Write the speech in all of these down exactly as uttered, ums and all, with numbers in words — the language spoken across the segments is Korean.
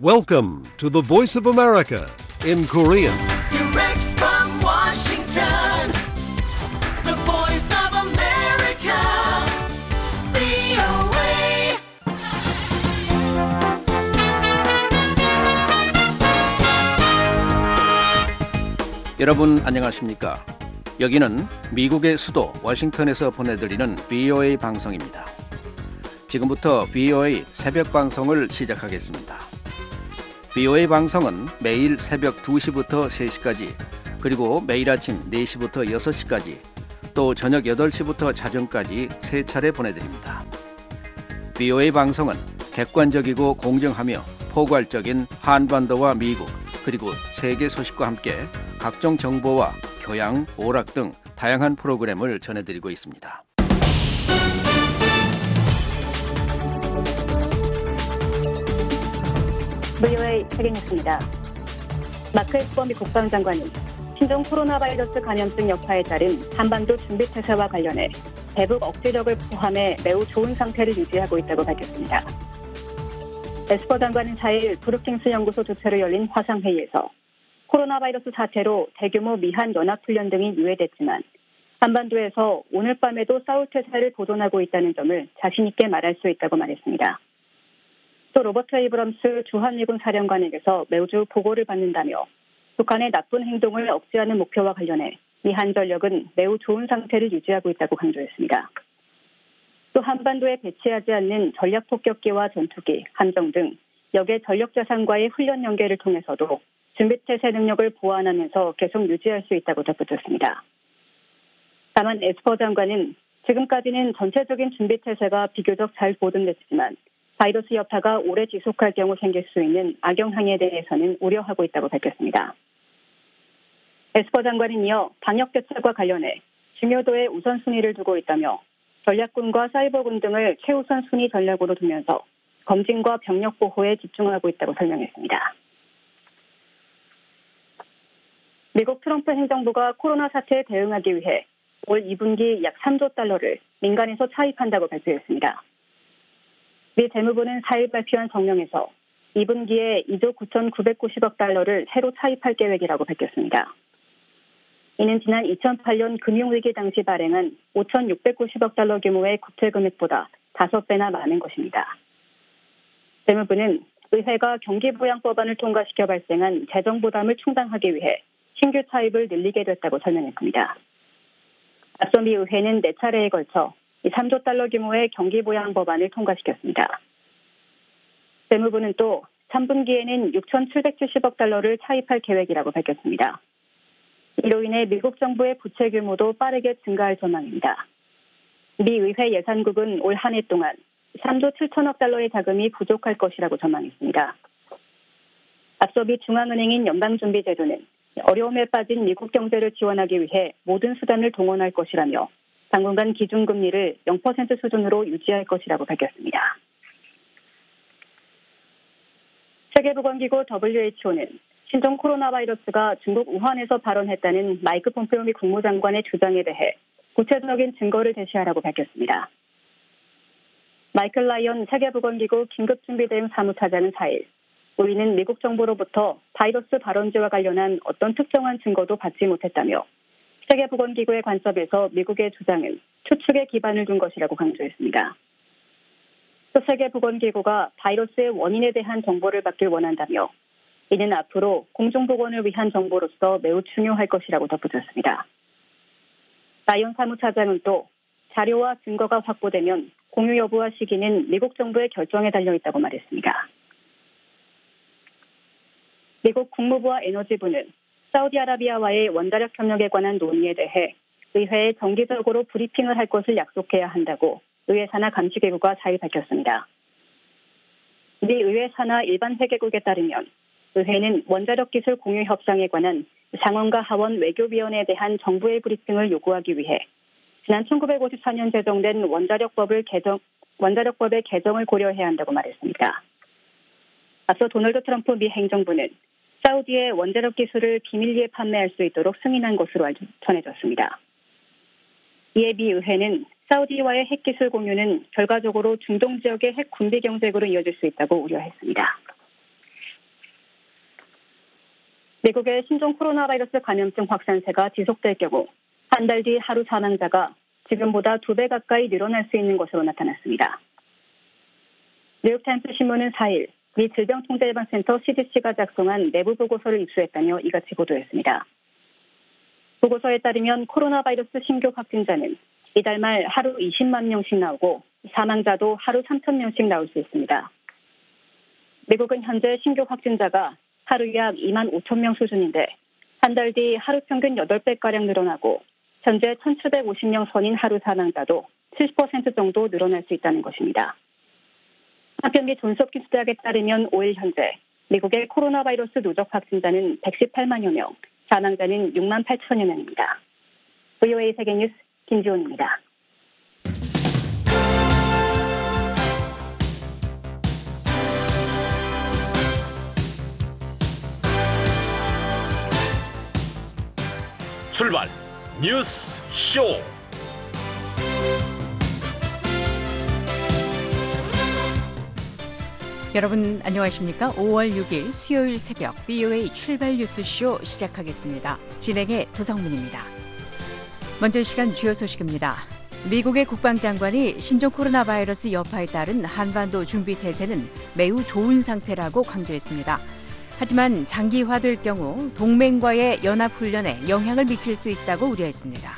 Welcome to the Voice of America in Korean. Direct from Washington, the voice of America, 브이오에이. 여러분 안녕하십니까? 여기는 미국의 수도 워싱턴에서 보내드리는 브이오에이 방송입니다. 지금부터 브이오에이 새벽 방송을 시작하겠습니다. 브이오에이 방송은 매일 새벽 두 시부터 세 시까지, 그리고 매일 아침 네 시부터 여섯 시까지, 또 저녁 여덟 시부터 자정까지 세 차례 보내드립니다. 브이오에이 방송은 객관적이고 공정하며 포괄적인 한반도와 미국, 그리고 세계 소식과 함께 각종 정보와 교양, 오락 등 다양한 프로그램을 전해드리고 있습니다. 브이오에이 세계뉴스입니다. 마크 에스퍼 미 국방장관이 신종 코로나 바이러스 감염증 여파에 따른 한반도 준비태세와 관련해 대북 억제력을 포함해 매우 좋은 상태를 유지하고 있다고 밝혔습니다. 에스퍼 장관은 사 일 브룩킹스 연구소 주최로 열린 화상회의에서 코로나 바이러스 사태로 대규모 미한 연합훈련 등이 유예됐지만 한반도에서 오늘 밤에도 싸울 태세를 보존하고 있다는 점을 자신 있게 말할 수 있다고 말했습니다. 또 로버트 에이브럼스 주한미군 사령관에게서 매주 보고를 받는다며 북한의 나쁜 행동을 억제하는 목표와 관련해 미한 전력은 매우 좋은 상태를 유지하고 있다고 강조했습니다. 또 한반도에 배치하지 않는 전략폭격기와 전투기, 함정 등 역의 전력자산과의 훈련 연계를 통해서도 준비태세 능력을 보완하면서 계속 유지할 수 있다고 덧붙였습니다. 다만 에스퍼 장관은 지금까지는 전체적인 준비태세가 비교적 잘 보존됐지만 바이러스 여파가 오래 지속할 경우 생길 수 있는 악영향에 대해서는 우려하고 있다고 밝혔습니다. 에스퍼 장관은 이어 방역대책과 관련해 중요도에 우선순위를 두고 있다며 전략군과 사이버군 등을 최우선 순위 전략으로 두면서 검진과 병력 보호에 집중하고 있다고 설명했습니다. 미국 트럼프 행정부가 코로나 사태에 대응하기 위해 올 이 분기 약 삼조 달러를 민간에서 차입한다고 발표했습니다. 미 재무부는 사 일 발표한 성명에서 이 분기에 이조 구천구백구십억 달러를 새로 차입할 계획이라고 밝혔습니다. 이는 지난 이천팔 년 금융위기 당시 발행한 오천육백구십억 달러 규모의 국채 금액보다 다섯 배나 많은 것입니다. 재무부는 의회가 경기부양법안을 통과시켜 발생한 재정 부담을 충당하기 위해 신규 차입을 늘리게 됐다고 설명했습니다. 앞서 미 의회는 네 차례에 걸쳐 삼조 달러 규모의 경기부양법안을 통과시켰습니다. 재무부는 또 삼 분기에는 육천칠백칠십억 달러를 차입할 계획이라고 밝혔습니다. 이로 인해 미국 정부의 부채 규모도 빠르게 증가할 전망입니다. 미 의회 예산국은 올 한 해 동안 삼조 칠천억 달러의 자금이 부족할 것이라고 전망했습니다. 앞서 미 중앙은행인 연방준비제도는 어려움에 빠진 미국 경제를 지원하기 위해 모든 수단을 동원할 것이라며 당분간 기준금리를 영 퍼센트 수준으로 유지할 것이라고 밝혔습니다. 세계보건기구 더블유에이치오는 신종 코로나 바이러스가 중국 우한에서 발원했다는 마이크 폼페오 미 국무장관의 주장에 대해 구체적인 증거를 제시하라고 밝혔습니다. 마이클 라이언 세계보건기구 긴급준비대응 사무차장은 사 일 우리는 미국 정부로부터 바이러스 발원지와 관련한 어떤 특정한 증거도 받지 못했다며 세계보건기구의 관점에서 미국의 주장은 추측에 기반을 둔 것이라고 강조했습니다. 또 세계보건기구가 바이러스의 원인에 대한 정보를 받길 원한다며 이는 앞으로 공중보건을 위한 정보로서 매우 중요할 것이라고 덧붙였습니다. 라이언 사무차장은 또 자료와 증거가 확보되면 공유 여부와 시기는 미국 정부의 결정에 달려있다고 말했습니다. 미국 국무부와 에너지부는 사우디아라비아와의 원자력 협력에 관한 논의에 대해 의회에 정기적으로 브리핑을 할 것을 약속해야 한다고 의회 산하 감시기구가 사 일 밝혔습니다. 미 의회 산하 일반 회계국에 따르면 의회는 원자력 기술 공유 협상에 관한 상원과 하원 외교위원회에 대한 정부의 브리핑을 요구하기 위해 지난 천구백오십사 년 제정된 원자력법을 개정, 원자력법의 개정을 고려해야 한다고 말했습니다. 앞서 도널드 트럼프 미 행정부는 사우디의 원자력 기술을 비밀리에 판매할 수 있도록 승인한 것으로 전해졌습니다. 이에 미 의회는 사우디와의 핵기술 공유는 결과적으로 중동 지역의 핵 군비 경쟁으로 이어질 수 있다고 우려했습니다. 미국의 신종 코로나 바이러스 감염증 확산세가 지속될 경우 한 달 뒤 하루 사망자가 지금보다 두 배 가까이 늘어날 수 있는 것으로 나타났습니다. 뉴욕타임스 신문은 사 일 미 질병통제예방센터 씨디씨가 작성한 내부 보고서를 입수했다며 이같이 보도했습니다. 보고서에 따르면 코로나 바이러스 신규 확진자는 이달 말 하루 이십만 명씩 나오고 사망자도 하루 삼천 명씩 나올 수 있습니다. 미국은 현재 신규 확진자가 하루 약 이만 오천 명 수준인데 한 달 뒤 하루 평균 여덟 배가량 늘어나고 현재 천칠백오십 명 선인 하루 사망자도 칠십 퍼센트 정도 늘어날 수 있다는 것입니다. 한편 미 존스홉킨스 대학에 따르면 오 일 현재 미국의 코로나 바이러스 누적 확진자는 백십팔만여 명, 사망자는 육만 팔천여 명입니다. 브이오에이 세계뉴스 김지원입니다. 출발 뉴스 쇼. 여러분 안녕하십니까? 오월 육일 수요일 새벽 브이오에이 출발 뉴스쇼 시작하겠습니다. 진행의 도성문입니다. 먼저 이 시간 주요 소식입니다. 미국의 국방장관이 신종 코로나 바이러스 여파에 따른 한반도 준비 태세는 매우 좋은 상태라고 강조했습니다. 하지만 장기화될 경우 동맹과의 연합훈련에 영향을 미칠 수 있다고 우려했습니다.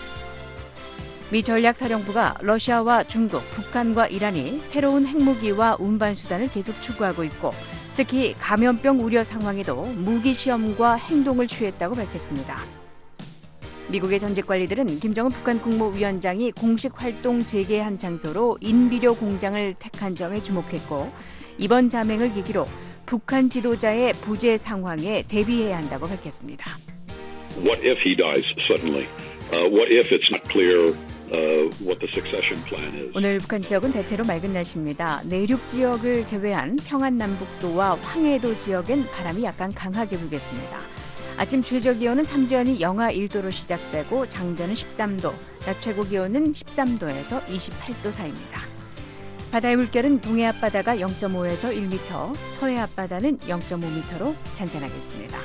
미 전략사령부가 러시아와 중국, 북한과 이란이 새로운 핵무기와 운반수단을 계속 추구하고 있고 특히 감염병 우려 상황에도 무기 시험과 행동을 취했다고 밝혔습니다. 미국의 전직 관리들은 김정은 북한 국무위원장이 공식 활동 재개한 장소로 인비료 공장을 택한 점에 주목했고 이번 자맹을 계기로 북한 지도자의 부재 상황에 대비해야 한다고 밝혔습니다. What if he dies suddenly? Uh, what if it's not clear uh, what the succession plan is? 오늘 북한 지역은 대체로 맑은 날씨입니다. 내륙 지역을 제외한 평안남북도와 황해도 지역엔 바람이 약간 강하게 불겠습니다. 아침 최저 기온은 삼지연이 영하 일 도로 시작되고 장전은 십삼 도, 낮 최고 기온은 십삼 도에서 이십팔 도 사이입니다. 바다의 물결은 동해 앞바다가 영 점 오에서 일 미터, 서해 앞바다는 영 점 오 미터로 잔잔하겠습니다.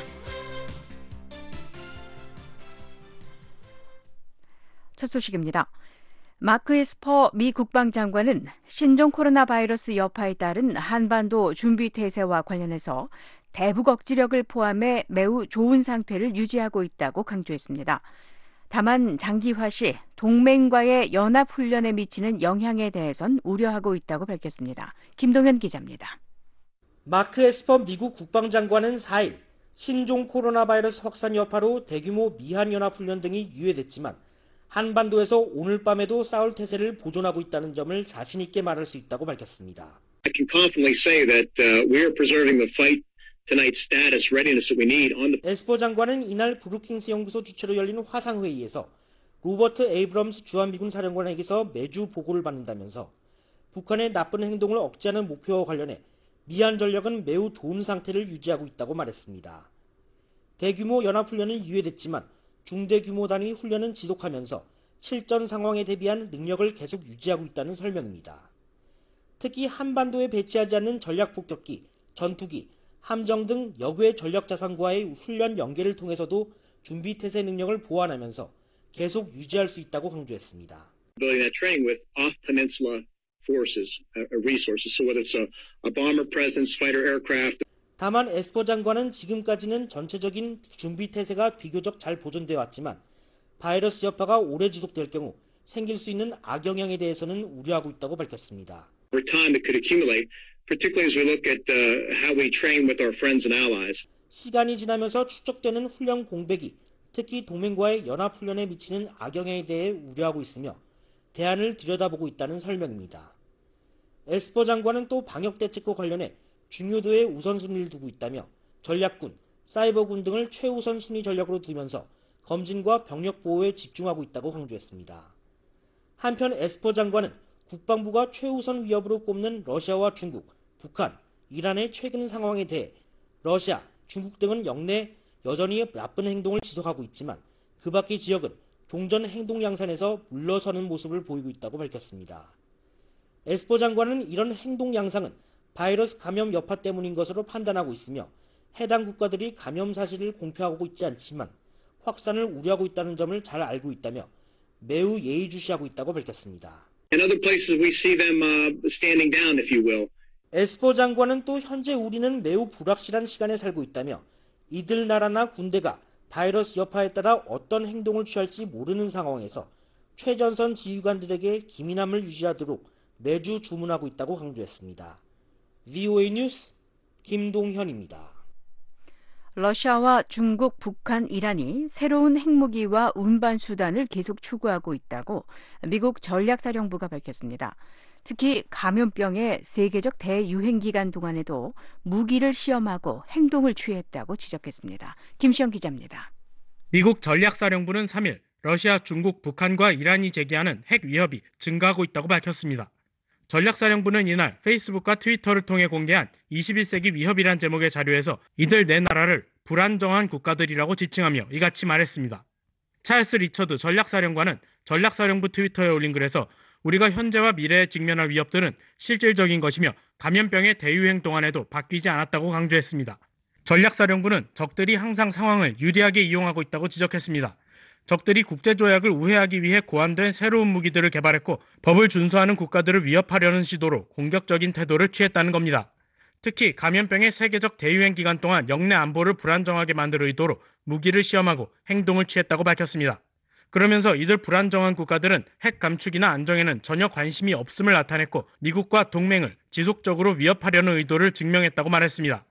첫 소식입니다. 마크 에스퍼 미 국방장관은 신종 코로나 바이러스 여파에 따른 한반도 준비 태세와 관련해서 대북 억지력을 포함해 매우 좋은 상태를 유지하고 있다고 강조했습니다. 다만 장기화 시 동맹과의 연합훈련에 미치는 영향에 대해선 우려하고 있다고 밝혔습니다. 김동현 기자입니다. 마크 에스퍼 미국 국방장관은 사 일 신종 코로나 바이러스 확산 여파로 대규모 미한연합훈련 등이 유예됐지만 한반도에서 오늘 밤에도 싸울 태세를 보존하고 있다는 점을 자신 있게 말할 수 있다고 밝혔습니다. I can confidently say that uh, we are preserving the fight tonight's status readiness that we need on the. 에스퍼 장관은 이날 브루킹스 연구소 주최로 열린 화상회의에서 로버트 에이브럼스 주한미군 사령관에게서 매주 보고를 받는다면서 북한의 나쁜 행동을 억제하는 목표와 관련해 미한 전력은 매우 좋은 상태를 유지하고 있다고 말했습니다. 대규모 연합훈련은 유예됐지만 중대규모 단위 훈련은 지속하면서 실전 상황에 대비한 능력을 계속 유지하고 있다는 설명입니다. 특히 한반도에 배치하지 않는 전략폭격기, 전투기, 함정 등 여부의 전력자산과의 훈련 연계를 통해서도 준비태세 능력을 보완하면서 계속 유지할 수 있다고 강조했습니다. Building that training with off-peninsula forces, uh, resources. So whether it's a, a bomber presence, fighter aircraft. 다만 에스퍼 장관은 지금까지는 전체적인 준비태세가 비교적 잘 보존되어 왔지만 바이러스 여파가 오래 지속될 경우 생길 수 있는 악영향에 대해서는 우려하고 있다고 밝혔습니다. Over time it could accumulate, particularly as we look at uh, how we train with our friends and allies. 시간이 지나면서 축적되는 훈련 공백이 특히 동맹과의 연합훈련에 미치는 악영향에 대해 우려하고 있으며 대안을 들여다보고 있다는 설명입니다. 에스퍼 장관은 또 방역대책과 관련해 중요도에 우선순위를 두고 있다며 전략군, 사이버군 등을 최우선 순위 전력으로 두면서 검진과 병력 보호에 집중하고 있다고 강조했습니다. 한편 에스퍼 장관은 국방부가 최우선 위협으로 꼽는 러시아와 중국, 북한, 이란의 최근 상황에 대해 러시아, 중국 등은 영내 여전히 나쁜 행동을 지속하고 있지만 그 밖의 지역은 종전 행동 양산에서 물러서는 모습을 보이고 있다고 밝혔습니다. 에스퍼 장관은 이런 행동 양상은 바이러스 감염 여파 때문인 것으로 판단하고 있으며 해당 국가들이 감염 사실을 공표하고 있지 않지만 확산을 우려하고 있다는 점을 잘 알고 있다며 매우 예의주시하고 있다고 밝혔습니다. In other places we see them uh, standing down, if you will. 에스퍼 장관은 또 현재 우리는 매우 불확실한 시간에 살고 있다며 이들 나라나 군대가 바이러스 여파에 따라 어떤 행동을 취할지 모르는 상황에서 최전선 지휘관들에게 기민함을 유지하도록 매주 주문하고 있다고 강조했습니다. 브이오에이 뉴스 김동현입니다. 러시아와 중국, 북한, 이란이 새로운 핵무기와 운반 수단을 계속 추구하고 있다고 미국 전략사령부가 밝혔습니다. 특히 감염병의 세계적 대유행 기간 동안에도 무기를 시험하고 행동을 취했다고 지적했습니다. 김시영 기자입니다. 미국 전략사령부는 삼 일 러시아, 중국, 북한과 이란이 제기하는 핵 위협이 증가하고 있다고 밝혔습니다. 전략사령부는 이날 페이스북과 트위터를 통해 공개한 이십일 세기 위협이란 제목의 자료에서 이들 네 나라를 불안정한 국가들이라고 지칭하며 이같이 말했습니다. 찰스 리처드 전략사령관은 전략사령부 트위터에 올린 글에서 우리가 현재와 미래에 직면할 위협들은 실질적인 것이며 감염병의 대유행 동안에도 바뀌지 않았다고 강조했습니다. 전략사령부는 적들이 항상 상황을 유리하게 이용하고 있다고 지적했습니다. 적들이 국제조약을 우회하기 위해 고안된 새로운 무기들을 개발했고 법을 준수하는 국가들을 위협하려는 시도로 공격적인 태도를 취했다는 겁니다. 특히 감염병의 세계적 대유행 기간 동안 영내 안보를 불안정하게 만들 의도로 무기를 시험하고 행동을 취했다고 밝혔습니다. 그러면서 이들 불안정한 국가들은 핵 감축이나 안정에는 전혀 관심이 없음을 나타냈고 미국과 동맹을 지속적으로 위협하려는 의도를 증명했다고 말했습니다.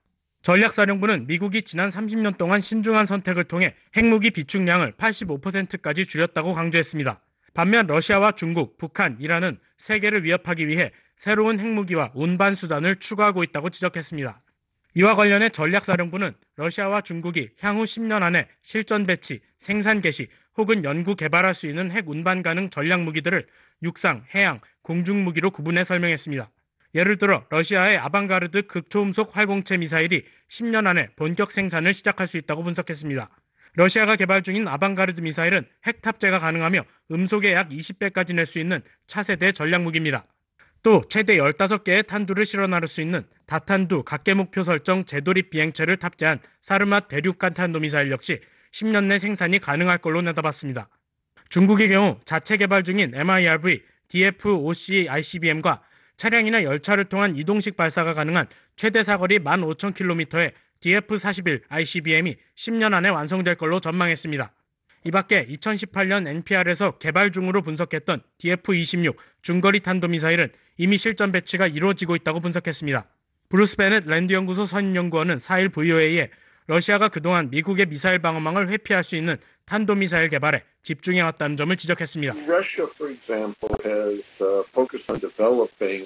전략사령부는 미국이 지난 삼십 년 동안 신중한 선택을 통해 핵무기 비축량을 팔십오 퍼센트까지 줄였다고 강조했습니다. 반면 러시아와 중국, 북한, 이란은 세계를 위협하기 위해 새로운 핵무기와 운반 수단을 추구하고 있다고 지적했습니다. 이와 관련해 전략사령부는 러시아와 중국이 향후 십 년 안에 실전 배치, 생산 개시 혹은 연구 개발할 수 있는 핵 운반 가능 전략 무기들을 육상, 해양, 공중 무기로 구분해 설명했습니다. 예를 들어 러시아의 아방가르드 극초음속 활공체 미사일이 십 년 안에 본격 생산을 시작할 수 있다고 분석했습니다. 러시아가 개발 중인 아방가르드 미사일은 핵 탑재가 가능하며 음속의 약 이십 배까지 낼 수 있는 차세대 전략무기입니다. 또 최대 열다섯 개의 탄두를 실어 나를 수 있는 다탄두 각계 목표 설정 재돌입 비행체를 탑재한 사르맛 대륙간 탄도 미사일 역시 십 년 내 생산이 가능할 걸로 내다봤습니다. 중국의 경우 자체 개발 중인 엠아이알브이, 디에프오씨 아이씨비엠과 차량이나 열차를 통한 이동식 발사가 가능한 최대 사거리 만 오천 킬로미터의 디에프 사십일 아이씨비엠이 십 년 안에 완성될 걸로 전망했습니다. 이 밖에 이천십팔 년 엔피알에서 개발 중으로 분석했던 디에프 이십육 중거리 탄도미사일은 이미 실전 배치가 이루어지고 있다고 분석했습니다. 브루스 베넷 랜드연구소 선임연구원은 사 일 브이오에이에 러시아가 그동안 미국의 미사일 방어망을 회피할 수 있는 탄도미사일 개발에 집중해왔다는 점을 지적했습니다. Russia, for example, has uh, focused on developing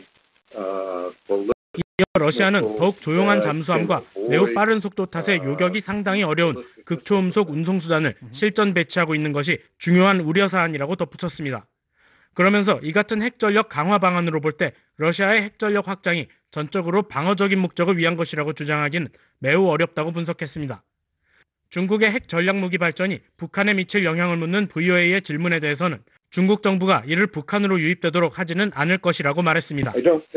uh, 이어 러시아는 더욱 조용한 잠수함과 매우 빠른 속도 탓에 요격이 상당히 어려운 극초음속 운송수단을 실전 배치하고 있는 것이 중요한 우려사안이라고 덧붙였습니다. 그러면서 이 같은 핵전력 강화 방안으로 볼 때 러시아의 핵전력 확장이 전적으로 방어적인 목적을 위한 것이라고 주장하기는 매우 어렵다고 분석했습니다. 중국의 핵 전략무기 발전이 북한에 미칠 영향을 묻는 브이오에이의 질문에 대해서는 중국 정부가 이를 북한으로 유입되도록 하지는 않을 것이라고 말했습니다.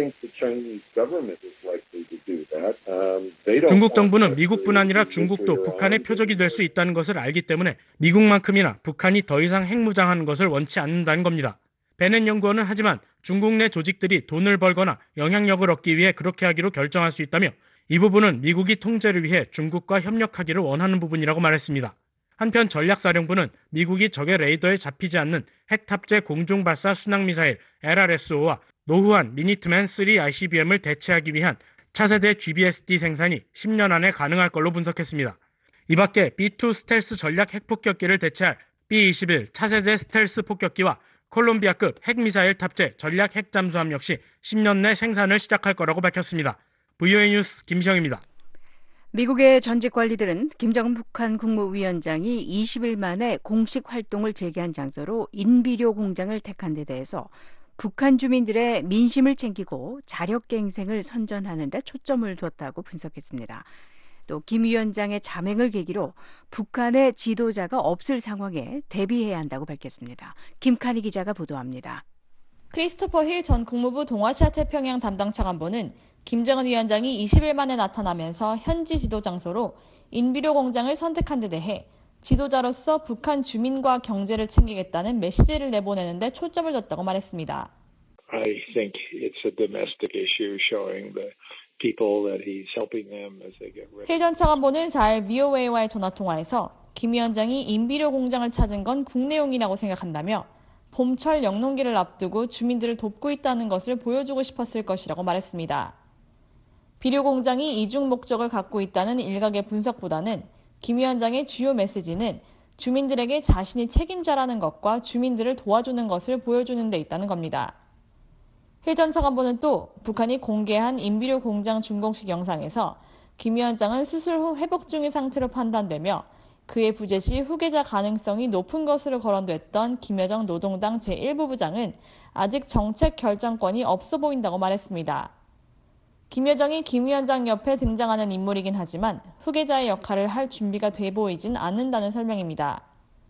중국 정부는 미국뿐 아니라 중국도 북한의 표적이 될 수 있다는 것을 알기 때문에 미국만큼이나 북한이 더 이상 핵무장하는 것을 원치 않는다는 겁니다. 베넷 연구원은 하지만 중국 내 조직들이 돈을 벌거나 영향력을 얻기 위해 그렇게 하기로 결정할 수 있다며 이 부분은 미국이 통제를 위해 중국과 협력하기를 원하는 부분이라고 말했습니다. 한편 전략사령부는 미국이 적의 레이더에 잡히지 않는 핵 탑재 공중발사 순항미사일 엘알에스오와 노후한 미니트맨 쓰리 아이씨비엠을 대체하기 위한 차세대 지비에스디 생산이 십 년 안에 가능할 걸로 분석했습니다. 이 밖에 비 투 스텔스 전략 핵폭격기를 대체할 비 이십일 차세대 스텔스 폭격기와 콜롬비아급 핵미사일 탑재 전략 핵잠수함 역시 십 년 내 생산을 시작할 거라고 밝혔습니다. 브이오에이 뉴스 김시영입니다. 미국의 전직 관리들은 김정은 북한 국무위원장이 이십 일 만에 공식 활동을 재개한 장소로 인비료 공장을 택한 데 대해서 북한 주민들의 민심을 챙기고 자력갱생을 선전하는 데 초점을 뒀다고 분석했습니다. 또 김 위원장의 자맹을 계기로 북한의 지도자가 없을 상황에 대비해야 한다고 밝혔습니다. 김칸희 기자가 보도합니다. 크리스토퍼 힐 전 국무부 동아시아 태평양 담당 차관보는 김정은 위원장이 이십 일 만에 나타나면서 현지 지도 장소로 인비료 공장을 선택한 데 대해 지도자로서 북한 주민과 경제를 챙기겠다는 메시지를 내보내는 데 초점을 뒀다고 말했습니다. I think it's a domestic issue showing the people that he's helping them as they get ready. 힐 전 차관보는 사 일 브이오에이와의 전화통화에서 김 위원장이 인비료 공장을 찾은 건 국내용이라고 생각한다며 봄철 영농기를 앞두고 주민들을 돕고 있다는 것을 보여주고 싶었을 것이라고 말했습니다. 비료 공장이 이중 목적을 갖고 있다는 일각의 분석보다는 김 위원장의 주요 메시지는 주민들에게 자신이 책임자라는 것과 주민들을 도와주는 것을 보여주는 데 있다는 겁니다. 힐 전 차관보는 또 북한이 공개한 인비료 공장 준공식 영상에서 김 위원장은 수술 후 회복 중인 상태로 판단되며 그의 부재 시 후계자 가능성이 높은 것으로 거론됐던 김여정 노동당 제일 부부장은 아직 정책 결정권이 없어 보인다고 말했습니다. 김여정이 김 위원장 옆에 등장하는 인물이긴 하지만 후계자의 역할을 할 준비가 돼 보이진 않는다는 설명입니다.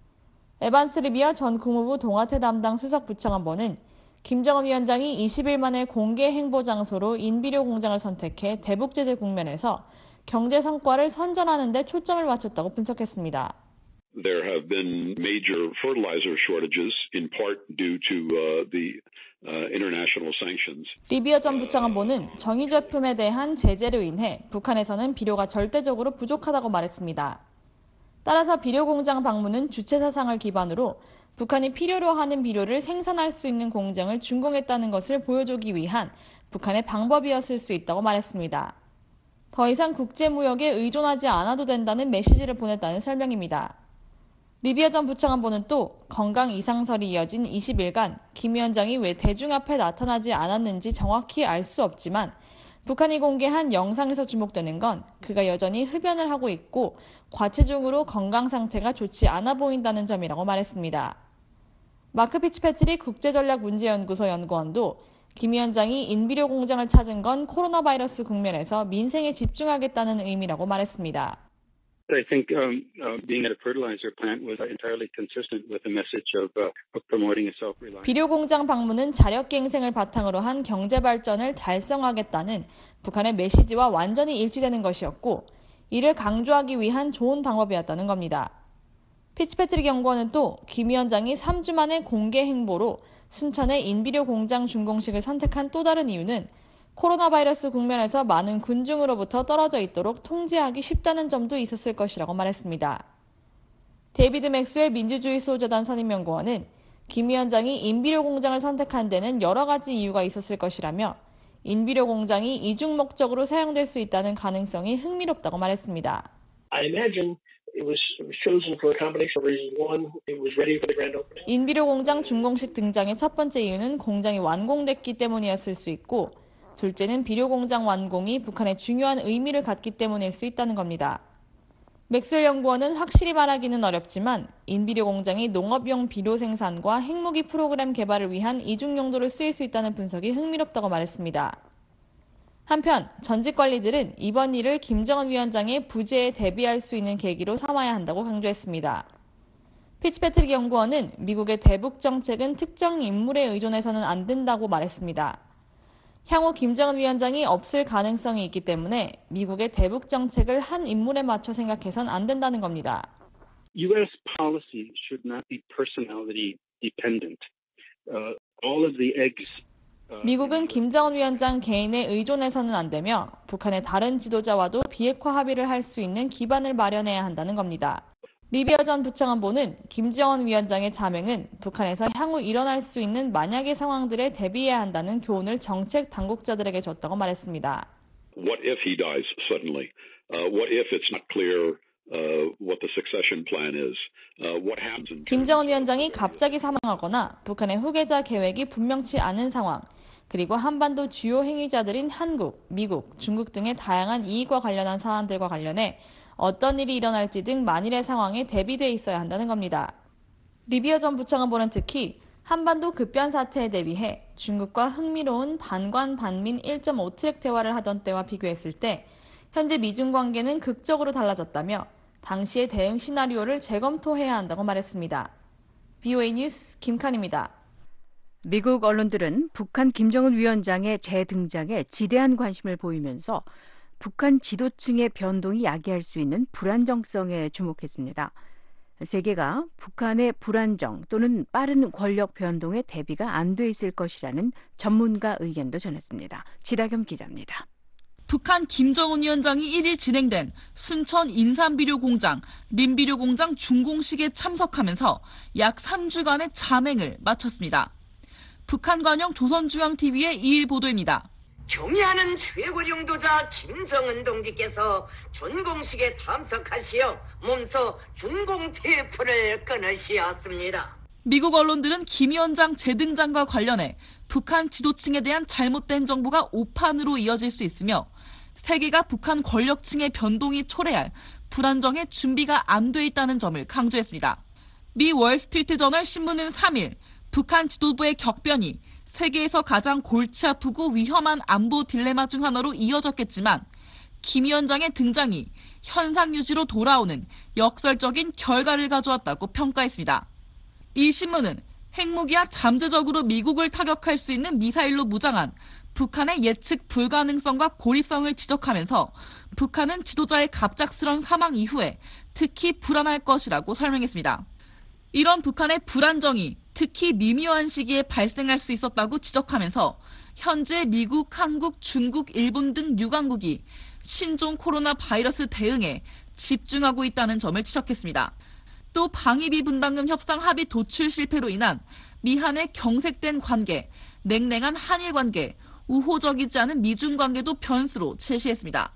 에반스 리비어 전 국무부 동아태 담당 수석부차관보는 김정은 위원장이 이십 일 만에 공개 행보 장소로 인비료 공장을 선택해 대북 제재 국면에서 경제 성과를 선전하는 데 초점을 맞췄다고 분석했습니다. There have been major fertilizer shortages in part due to uh, the uh, international sanctions. 리비어 전 부차관보는 정유 제품에 대한 제재로 인해 북한에서는 비료가 절대적으로 부족하다고 말했습니다. 따라서 비료 공장 방문은 주체 사상을 기반으로 북한이 필요로 하는 비료를 생산할 수 있는 공장을 준공했다는 것을 보여주기 위한 북한의 방법이었을 수 있다고 말했습니다. 더 이상 국제무역에 의존하지 않아도 된다는 메시지를 보냈다는 설명입니다. 리비어 전 부차관보는 또 건강 이상설이 이어진 이십 일간 김 위원장이 왜 대중 앞에 나타나지 않았는지 정확히 알 수 없지만 북한이 공개한 영상에서 주목되는 건 그가 여전히 흡연을 하고 있고 과체중으로 건강 상태가 좋지 않아 보인다는 점이라고 말했습니다. 마크 피츠패트릭 국제전략문제연구소 연구원도 김 위원장이 인비료 공장을 찾은 건 코로나 바이러스 국면에서 민생에 집중하겠다는 의미라고 말했습니다. I think um, uh, being at a fertilizer plant was entirely consistent with the message of, uh, of promoting a self-reliance. 비료 공장 방문은 자력갱생을 바탕으로 한 경제 발전을 달성하겠다는 북한의 메시지와 완전히 일치되는 것이었고 이를 강조하기 위한 좋은 방법이었다는 겁니다. 피츠패트릭 연구원은 또 김 위원장이 삼 주 만에 공개 행보로 순천의 인비료 공장 준공식을 선택한 또 다른 이유는 코로나 바이러스 국면에서 많은 군중으로부터 떨어져 있도록 통제하기 쉽다는 점도 있었을 것이라고 말했습니다. 데이비드 맥스웰 민주주의 수호자단 선임연구원은 김 위원장이 인비료 공장을 선택한 데는 여러 가지 이유가 있었을 것이라며 인비료 공장이 이중 목적으로 사용될 수 있다는 가능성이 흥미롭다고 말했습니다. I imagine it was chosen for a combination of reasons. One, it was ready for the grand opening. 인비료 공장 준공식 등장의 첫 번째 이유는 공장이 완공됐기 때문이었을 수 있고 둘째는 비료 공장 완공이 북한에 중요한 의미를 갖기 때문일 수 있다는 겁니다. 맥스웰 연구원은 확실히 말하기는 어렵지만 인비료 공장이 농업용 비료 생산과 핵무기 프로그램 개발을 위한 이중 용도로 쓰일 수 있다는 분석이 흥미롭다고 말했습니다. 한편 전직 관리들은 이번 일을 김정은 위원장의 부재에 대비할 수 있는 계기로 삼아야 한다고 강조했습니다. 피츠패트릭 연구원은 미국의 대북 정책은 특정 인물에 의존해서는 안 된다고 말했습니다. 향후 김정은 위원장이 없을 가능성이 있기 때문에 미국의 대북 정책을 한 인물에 맞춰 생각해선 안 된다는 겁니다. U S policy should not be personality dependent. Uh, all of the eggs. Uh, 미국은 김정은 위원장 개인에 의존해서는 안 되며 북한의 다른 지도자와도 비핵화 합의를 할 수 있는 기반을 마련해야 한다는 겁니다. 리비어 전 부차관보는 김정은 위원장의 자명은 북한에서 향후 일어날 수 있는 만약의 상황들에 대비해야 한다는 교훈을 정책 당국자들에게 줬다고 말했습니다. What if he dies suddenly? Uh, what if it's not clear uh, what the succession plan is? Uh, what happens in 김정은 위원장이 갑자기 사망하거나 북한의 후계자 계획이 분명치 않은 상황, 그리고 한반도 주요 행위자들인 한국, 미국, 중국 등의 다양한 이익과 관련한 사안들과 관련해 어떤 일이 일어날지 등 만일의 상황에 대비돼 있어야 한다는 겁니다. 리비어 전 부차관보는 특히 한반도 급변 사태에 대비해 중국과 흥미로운 반관 반민 일 점 오 트랙 대화를 하던 때와 비교했을 때 현재 미중 관계는 극적으로 달라졌다며 당시의 대응 시나리오를 재검토해야 한다고 말했습니다. 브이오에이 뉴스 김칸입니다. 미국 언론들은 북한 김정은 위원장의 재등장에 지대한 관심을 보이면서 북한 지도층의 변동이 야기할 수 있는 불안정성에 주목했습니다. 세계가 북한의 불안정 또는 빠른 권력 변동에 대비가 안 돼 있을 것이라는 전문가 의견도 전했습니다. 지라겸 기자입니다. 북한 김정은 위원장이 일 일 진행된 순천 인삼비료 공장, 림비료 공장 준공식에 참석하면서 약 삼 주간의 잠행을 마쳤습니다. 북한 관영 조선중앙티비의 이 일 보도입니다. 경의하는 최고領導자 김정은 동지께서 준공식에 참석하시어 몸소 준공 테이프를 끊으시었습니다. 미국 언론들은 김 위원장 재등장과 관련해 북한 지도층에 대한 잘못된 정보가 오판으로 이어질 수 있으며 세계가 북한 권력층의 변동이 초래할 불안정에 준비가 안 돼 있다는 점을 강조했습니다. 미 월스트리트저널 신문은 삼 일 북한 지도부의 격변이 세계에서 가장 골치 아프고 위험한 안보 딜레마 중 하나로 이어졌겠지만 김 위원장의 등장이 현상 유지로 돌아오는 역설적인 결과를 가져왔다고 평가했습니다. 이 신문은 핵무기와 잠재적으로 미국을 타격할 수 있는 미사일로 무장한 북한의 예측 불가능성과 고립성을 지적하면서 북한은 지도자의 갑작스런 사망 이후에 특히 불안할 것이라고 설명했습니다. 이런 북한의 불안정이 특히 미묘한 시기에 발생할 수 있었다고 지적하면서 현재 미국, 한국, 중국, 일본 등 육 강국이 신종 코로나 바이러스 대응에 집중하고 있다는 점을 지적했습니다. 또 방위비 분담금 협상 합의 도출 실패로 인한 미한의 경색된 관계, 냉랭한 한일 관계, 우호적이지 않은 미중 관계도 변수로 제시했습니다.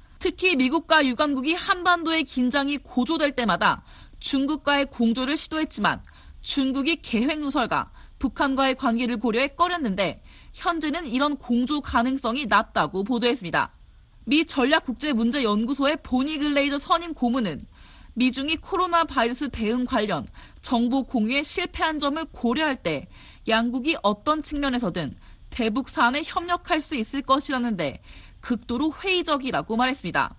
특히 미국과 육 강국이 한반도의 긴장이 고조될 때마다 중국과의 공조를 시도했지만 중국이 계획 누설과 북한과의 관계를 고려해 꺼렸는데 현재는 이런 공조 가능성이 낮다고 보도했습니다. 미 전략국제문제연구소의 보니 글레이저 선임 고문은 미중이 코로나 바이러스 대응 관련 정보 공유에 실패한 점을 고려할 때 양국이 어떤 측면에서든 대북 사안에 협력할 수 있을 것이라는데 극도로 회의적이라고 말했습니다.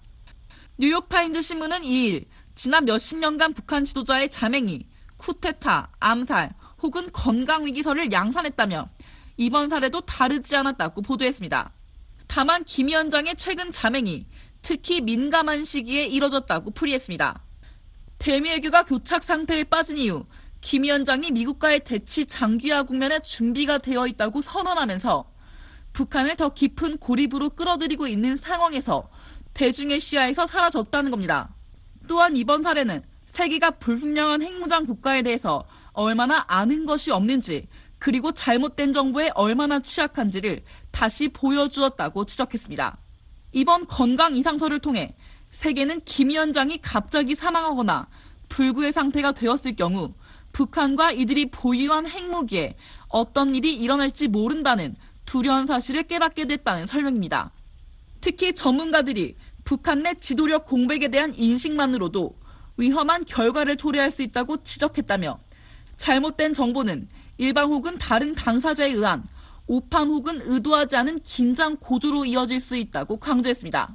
뉴욕타임즈 신문은 이 일 지난 몇십 년간 북한 지도자의 잠행이 쿠데타, 암살 혹은 건강위기설을 양산했다며 이번 사례도 다르지 않았다고 보도했습니다. 다만 김 위원장의 최근 잠행이 특히 민감한 시기에 이뤄졌다고 풀이했습니다. 대미 외교가 교착 상태에 빠진 이후 김 위원장이 미국과의 대치 장기화 국면에 준비가 되어 있다고 선언하면서 북한을 더 깊은 고립으로 끌어들이고 있는 상황에서 대중의 시야에서 사라졌다는 겁니다. 또한 이번 사례는 세계가 불분명한 핵무장 국가에 대해서 얼마나 아는 것이 없는지 그리고 잘못된 정보에 얼마나 취약한지를 다시 보여주었다고 지적했습니다. 이번 건강 이상설을 통해 세계는 김 위원장이 갑자기 사망하거나 불구의 상태가 되었을 경우 북한과 이들이 보유한 핵무기에 어떤 일이 일어날지 모른다는 두려운 사실을 깨닫게 됐다는 설명입니다. 특히 전문가들이 북한 내 지도력 공백에 대한 인식만으로도 위험한 결과를 초래할 수 있다고 지적했다며 잘못된 정보는 일방 혹은 다른 당사자에 의한 오판 혹은 의도하지 않은 긴장 고조로 이어질 수 있다고 강조했습니다.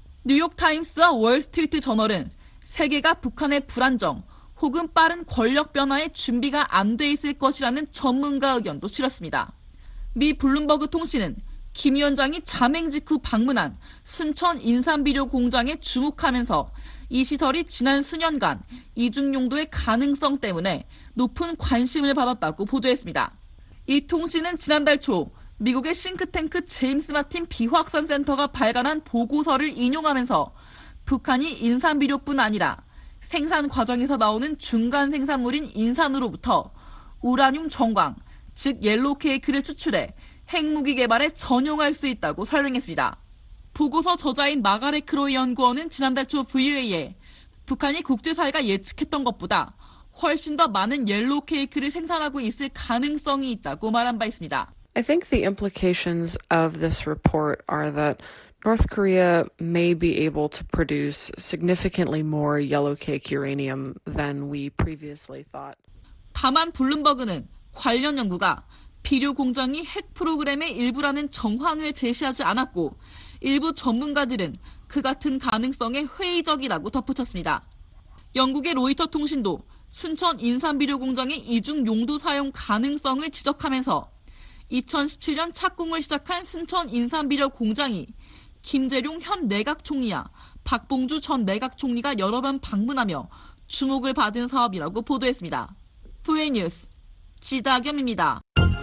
뉴욕타임스와 월스트리트 저널은 세계가 북한의 불안정 혹은 빠른 권력 변화에 준비가 안 돼 있을 것이라는 전문가 의견도 실었습니다. 미 블룸버그 통신은 김 위원장이 잠행 직후 방문한 순천 인삼비료 공장에 주목하면서 이 시설이 지난 수년간 이중 용도의 가능성 때문에 높은 관심을 받았다고 보도했습니다. 이 통신은 지난달 초 미국의 싱크탱크 제임스 마틴 비확산 센터가 발간한 보고서를 인용하면서 북한이 인삼비료뿐 아니라 생산 과정에서 나오는 중간 생산물인 인산으로부터 우라늄 정광, 즉 옐로우 케이크를 추출해 핵무기 개발에 전용할 수 있다고 설명했습니다. 보고서 저자인 마가렛 크로이 연구원은 지난달 초 브이오에이에 북한이 국제사회가 예측했던 것보다 훨씬 더 많은 옐로우 케이크를 생산하고 있을 가능성이 있다고 말한 바 있습니다. I think the implications of this report are that North Korea may be able to produce significantly more yellow cake uranium than we previously thought. 다만 블룸버그는 관련 연구가 비료 공장이 핵 프로그램의 일부라는 정황을 제시하지 않았고 일부 전문가들은 그 같은 가능성에 회의적이라고 덧붙였습니다. 영국의 로이터 통신도 순천 인삼비료 공장의 이중 용도 사용 가능성을 지적하면서 이천십칠 년 착공을 시작한 순천 인삼비료 공장이 김재룡 현 내각총리야 박봉주 전 내각총리가 여러 번 방문하며 주목을 받은 사업이라고 보도했습니다. 브이오에이 뉴스 지다겸입니다.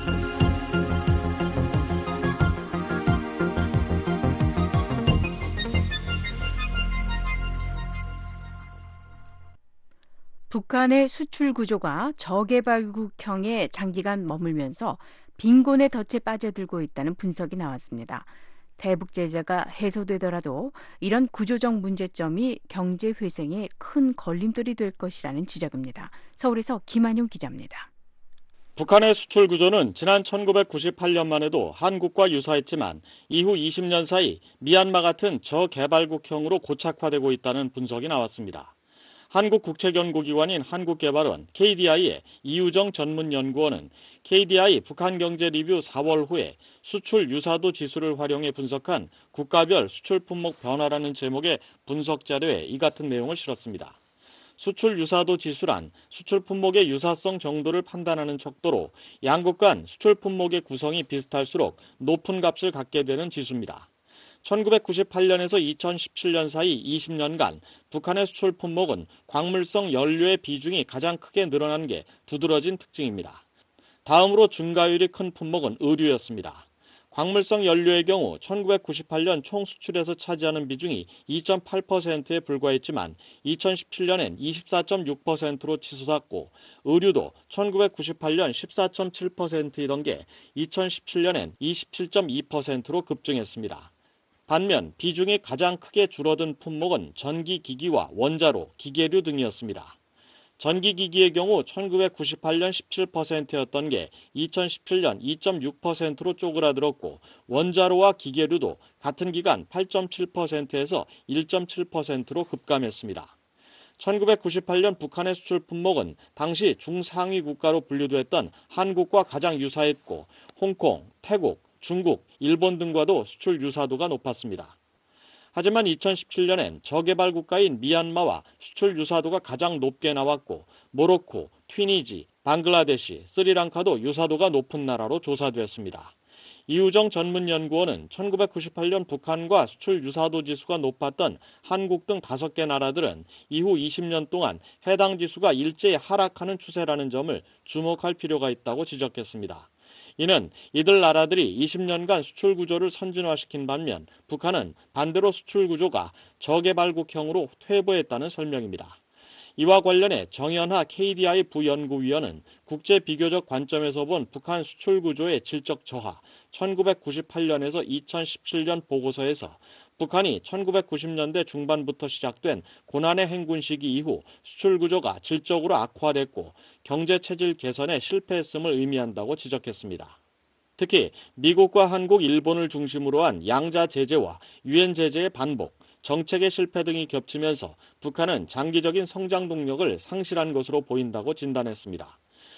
북한의 수출 구조가 저개발국형에 장기간 머물면서 빈곤의 덫에 빠져들고 있다는 분석이 나왔습니다. 대북 제재가 해소되더라도 이런 구조적 문제점이 경제 회생에 큰 걸림돌이 될 것이라는 지적입니다. 서울에서 김한용 기자입니다. 북한의 수출 구조는 지난 천구백구십팔 년만 해도 한국과 유사했지만 이후 이십 년 사이 미얀마 같은 저개발국형으로 고착화되고 있다는 분석이 나왔습니다. 한국국책연구기관인 한국개발원 케이디아이의 이우정 전문연구원은 케이디아이 북한경제리뷰 사월 후에 수출 유사도 지수를 활용해 분석한 국가별 수출 품목 변화라는 제목의 분석 자료에 이 같은 내용을 실었습니다. 수출 유사도 지수란 수출 품목의 유사성 정도를 판단하는 척도로 양국 간 수출 품목의 구성이 비슷할수록 높은 값을 갖게 되는 지수입니다. 천구백구십팔 년에서 이천십칠 년 사이 이십 년간 북한의 수출 품목은 광물성 연료의 비중이 가장 크게 늘어난 게 두드러진 특징입니다. 다음으로 증가율이 큰 품목은 의류였습니다. 광물성 연료의 경우 천구백구십팔 년 총 수출에서 차지하는 비중이 이 점 팔 퍼센트에 불과했지만 이천십칠 년엔 이십사 점 육 퍼센트로 치솟았고 의류도 천구백구십팔 년 십사 점 칠 퍼센트이던 게 이천십칠 년엔 이십칠 점 이 퍼센트로 급증했습니다. 반면 비중이 가장 크게 줄어든 품목은 전기기기와 원자로, 기계류 등이었습니다. 전기기기의 경우 천구백구십팔 년 십칠 퍼센트였던 게 이천십칠 년 이 점 육 퍼센트로 쪼그라들었고 원자로와 기계류도 같은 기간 팔 점 칠 퍼센트에서 일 점 칠 퍼센트로 급감했습니다. 천구백구십팔 년 북한의 수출 품목은 당시 중상위 국가로 분류됐던 한국과 가장 유사했고 홍콩, 태국, 중국, 일본 등과도 수출 유사도가 높았습니다. 하지만 이천십칠 년엔 저개발 국가인 미얀마와 수출 유사도가 가장 높게 나왔고 모로코, 튀니지, 방글라데시, 스리랑카도 유사도가 높은 나라로 조사됐습니다. 이우정 전문연구원은 천구백구십팔 년 북한과 수출 유사도 지수가 높았던 한국 등 다섯 개 나라들은 이후 이십 년 동안 해당 지수가 일제히 하락하는 추세라는 점을 주목할 필요가 있다고 지적했습니다. 이는 이들 나라들이 이십 년간 수출 구조를 선진화시킨 반면 북한은 반대로 수출 구조가 저개발국형으로 퇴보했다는 설명입니다. 이와 관련해 정연하 케이디아이 부연구위원은 국제 비교적 관점에서 본 북한 수출 구조의 질적 저하 천구백구십팔 년에서 이천십칠 년 보고서에서 북한이 천구백구십 년대 중반부터 시작된 고난의 행군 시기 이후 수출 구조가 질적으로 악화됐고 경제 체질 개선에 실패했음을 의미한다고 지적했습니다. 특히 미국과 한국, 일본을 중심으로 한 양자 제재와 유엔 제재의 반복, 정책의 실패 등이 겹치면서 북한은 장기적인 성장 동력을 상실한 것으로 보인다고 진단했습니다.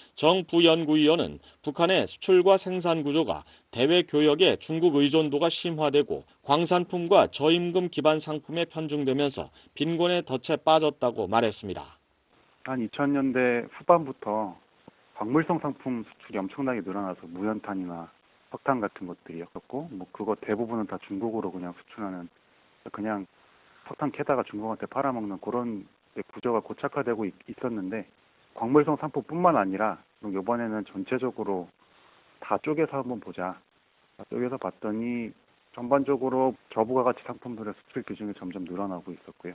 정 부연구위원은 북한의 수출과 생산 구조가 대외 교역에 중국 의존도가 심화되고 광산품과 저임금 기반 상품에 편중되면서 빈곤의 덫에 빠졌다고 말했습니다. 한 이천 년대 후반부터 광물성 상품 수출이 엄청나게 늘어나서 무연탄이나 석탄 같은 것들이었고 뭐 그거 대부분은 다 중국으로 그냥 수출하는 그냥 석탄 캐다가 중국한테 팔아먹는 그런 구조가 고착화되고 있, 있었는데 광물성 상품뿐만 아니라 이번에는 전체적으로 다 쪼개서 한번 보자. 다 쪼개서 봤더니 전반적으로 저부가 가치 상품들의 수출 비중이 점점 늘어나고 있었고요.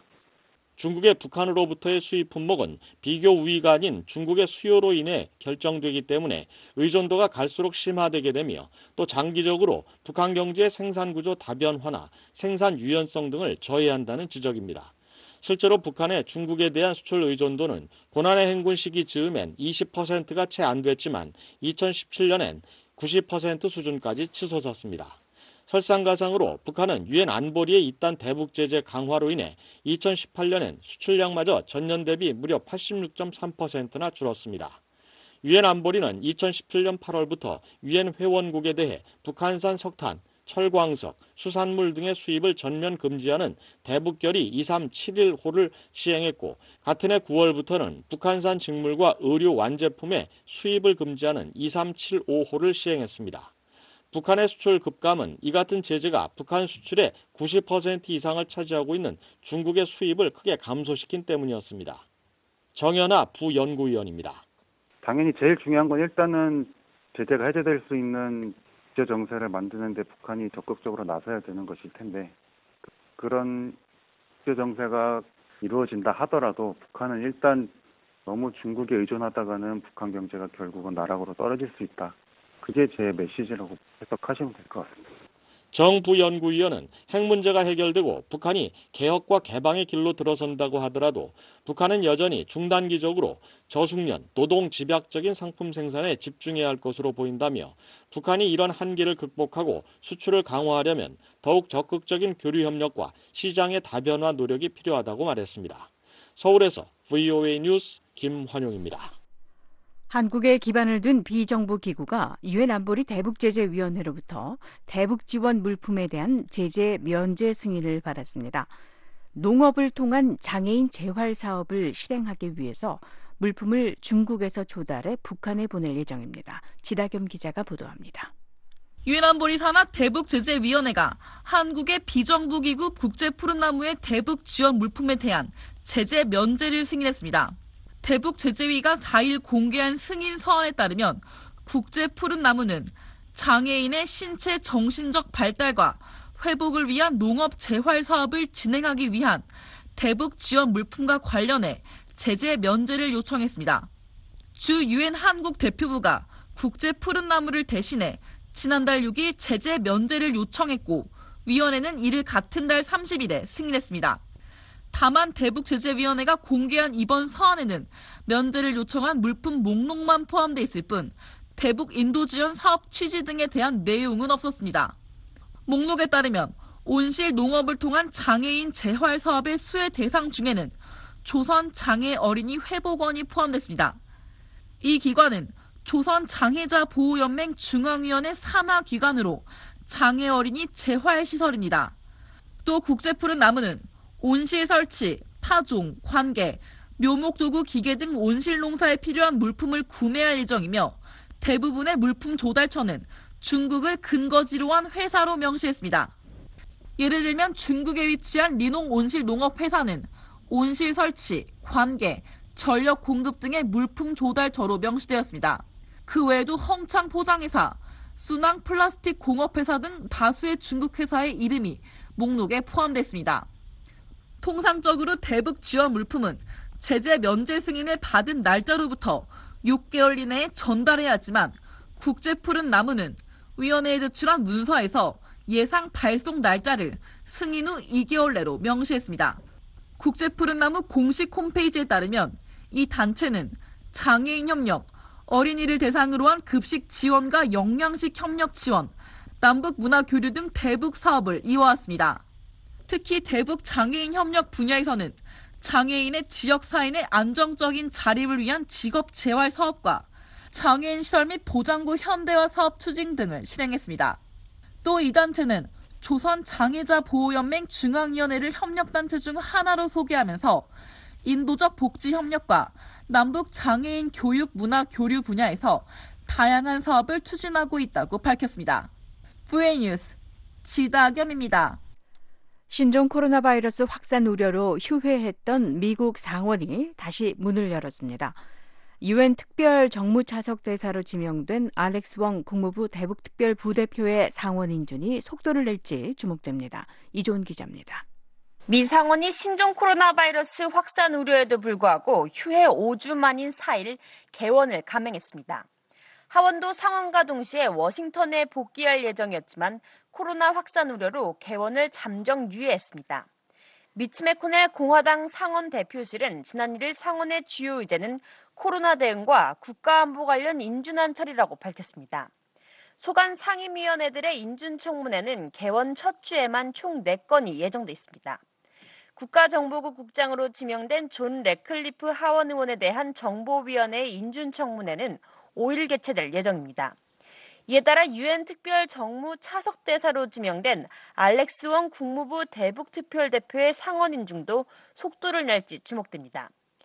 중국의 북한으로부터의 수입 품목은 비교 우위가 아닌 중국의 수요로 인해 결정되기 때문에 의존도가 갈수록 심화되게 되며 또 장기적으로 북한 경제의 생산 구조 다변화나 생산 유연성 등을 저해한다는 지적입니다. 실제로 북한의 중국에 대한 수출 의존도는 고난의 행군 시기 즈음엔 이십 퍼센트가 채 안 됐지만 이천십칠 년엔 구십 퍼센트 수준까지 치솟았습니다. 설상가상으로 북한은 유엔 안보리의 잇단 대북 제재 강화로 인해 이천십팔 년엔 수출량마저 전년 대비 무려 팔십육 점 삼 퍼센트나 줄었습니다. 유엔 안보리는 이천십칠 년 팔월부터 유엔 회원국에 대해 북한산 석탄, 철광석, 수산물 등의 수입을 전면 금지하는 대북결의 이삼칠일 호를 시행했고 같은 해 구월부터는 북한산 직물과 의류 완제품의 수입을 금지하는 이삼칠오 호를 시행했습니다. 북한의 수출 급감은 이 같은 제재가 북한 수출의 구십 퍼센트 이상을 차지하고 있는 중국의 수입을 크게 감소시킨 때문이었습니다. 정연아 부연구위원입니다. 당연히 제일 중요한 건 일단은 제재가 해제될 수 있는 국제 정세를 만드는 데 북한이 적극적으로 나서야 되는 것일 텐데 그런 국제 정세가 이루어진다 하더라도 북한은 일단 너무 중국에 의존하다가는 북한 경제가 결국은 나락으로 떨어질 수 있다. 그게 제 메시지라고 해석하시면 될 것 같습니다. 정 부연구위원은 핵 문제가 해결되고 북한이 개혁과 개방의 길로 들어선다고 하더라도 북한은 여전히 중단기적으로 저숙련, 노동 집약적인 상품 생산에 집중해야 할 것으로 보인다며 북한이 이런 한계를 극복하고 수출을 강화하려면 더욱 적극적인 교류 협력과 시장의 다변화 노력이 필요하다고 말했습니다. 서울에서 브이오에이 뉴스 김환용입니다. 한국에 기반을 둔 비정부 기구가 유엔 안보리 대북제재위원회로부터 대북 지원 물품에 대한 제재 면제 승인을 받았습니다. 농업을 통한 장애인 재활 사업을 실행하기 위해서 물품을 중국에서 조달해 북한에 보낼 예정입니다. 지다겸 기자가 보도합니다. 유엔 안보리 산하 대북제재위원회가 한국의 비정부 기구 국제푸른나무의 대북 지원 물품에 대한 제재 면제를 승인했습니다. 대북제재위가 사 일 공개한 승인 서한에 따르면 국제푸른나무는 장애인의 신체 정신적 발달과 회복을 위한 농업 재활 사업을 진행하기 위한 대북 지원 물품과 관련해 제재 면제를 요청했습니다. 주 유엔 한국 대표부가 국제푸른나무를 대신해 지난달 육 일 제재 면제를 요청했고 위원회는 이를 같은 달 삼십 일에 승인했습니다. 다만 대북제재위원회가 공개한 이번 서한에는 면제를 요청한 물품 목록만 포함돼 있을 뿐 대북 인도지원 사업 취지 등에 대한 내용은 없었습니다. 목록에 따르면 온실 농업을 통한 장애인 재활 사업의 수혜 대상 중에는 조선 장애 어린이 회복원이 포함됐습니다. 이 기관은 조선 장애자 보호연맹 중앙위원회 산하 기관으로 장애 어린이 재활 시설입니다. 또 국제푸른나무는 온실 설치, 파종, 관계, 묘목도구 기계 등 온실 농사에 필요한 물품을 구매할 예정이며 대부분의 물품 조달처는 중국을 근거지로 한 회사로 명시했습니다. 예를 들면 중국에 위치한 리농 온실 농업 회사는 온실 설치, 관계, 전력 공급 등의 물품 조달처로 명시되었습니다. 그 외에도 헝창 포장회사, 순항 플라스틱 공업회사 등 다수의 중국 회사의 이름이 목록에 포함됐습니다. 통상적으로 대북 지원 물품은 제재 면제 승인을 받은 날짜로부터 육 개월 이내에 전달해야 하지만 국제푸른나무는 위원회에 제출한 문서에서 예상 발송 날짜를 승인 후 이 개월 내로 명시했습니다. 국제푸른나무 공식 홈페이지에 따르면 이 단체는 장애인 협력, 어린이를 대상으로 한 급식 지원과 영양식 협력 지원, 남북 문화 교류 등 대북 사업을 이어왔습니다. 특히 대북 장애인 협력 분야에서는 장애인의 지역사회의 안정적인 자립을 위한 직업 재활 사업과 장애인 시설 및 보장구 현대화 사업 추진 등을 실행했습니다. 또 이 단체는 조선 장애자 보호연맹 중앙위원회를 협력단체 중 하나로 소개하면서 인도적 복지 협력과 남북 장애인 교육 문화 교류 분야에서 다양한 사업을 추진하고 있다고 밝혔습니다. 브이오에이 뉴스 지다겸입니다. 신종 코로나 바이러스 확산 우려로 휴회했던 미국 상원이 다시 문을 열었습니다. 유엔 특별 정무 차석 대사로 지명된 알렉스 웡 국무부 대북 특별 부대표의 상원 인준이 속도를 낼지 주목됩니다. 이조은 기자입니다. 미 상원이 신종 코로나 바이러스 확산 우려에도 불구하고 휴회 오 주 만인 사 일 개원을 감행했습니다. 하원도 상원과 동시에 워싱턴에 복귀할 예정이었지만 코로나 확산 우려로 개원을 잠정 유예했습니다. 미치 매코넬 공화당 상원 대표실은 지난 일 일 상원의 주요 의제는 코로나 대응과 국가안보 관련 인준안 처리라고 밝혔습니다. 소관 상임위원회들의 인준청문회는 개원 첫 주에만 총 네 건이 예정돼 있습니다. 국가정보국 국장으로 지명된 존 래클리프 하원 의원에 대한 정보위원회의 인준청문회는 오 일 개최될 예정입니다. 이에 따라 유엔 특별 정무 차석 대사로 지명된 알렉스 웡 국무부 대북특별대표의 상원 인준도 속도를 낼지 주목됩니다.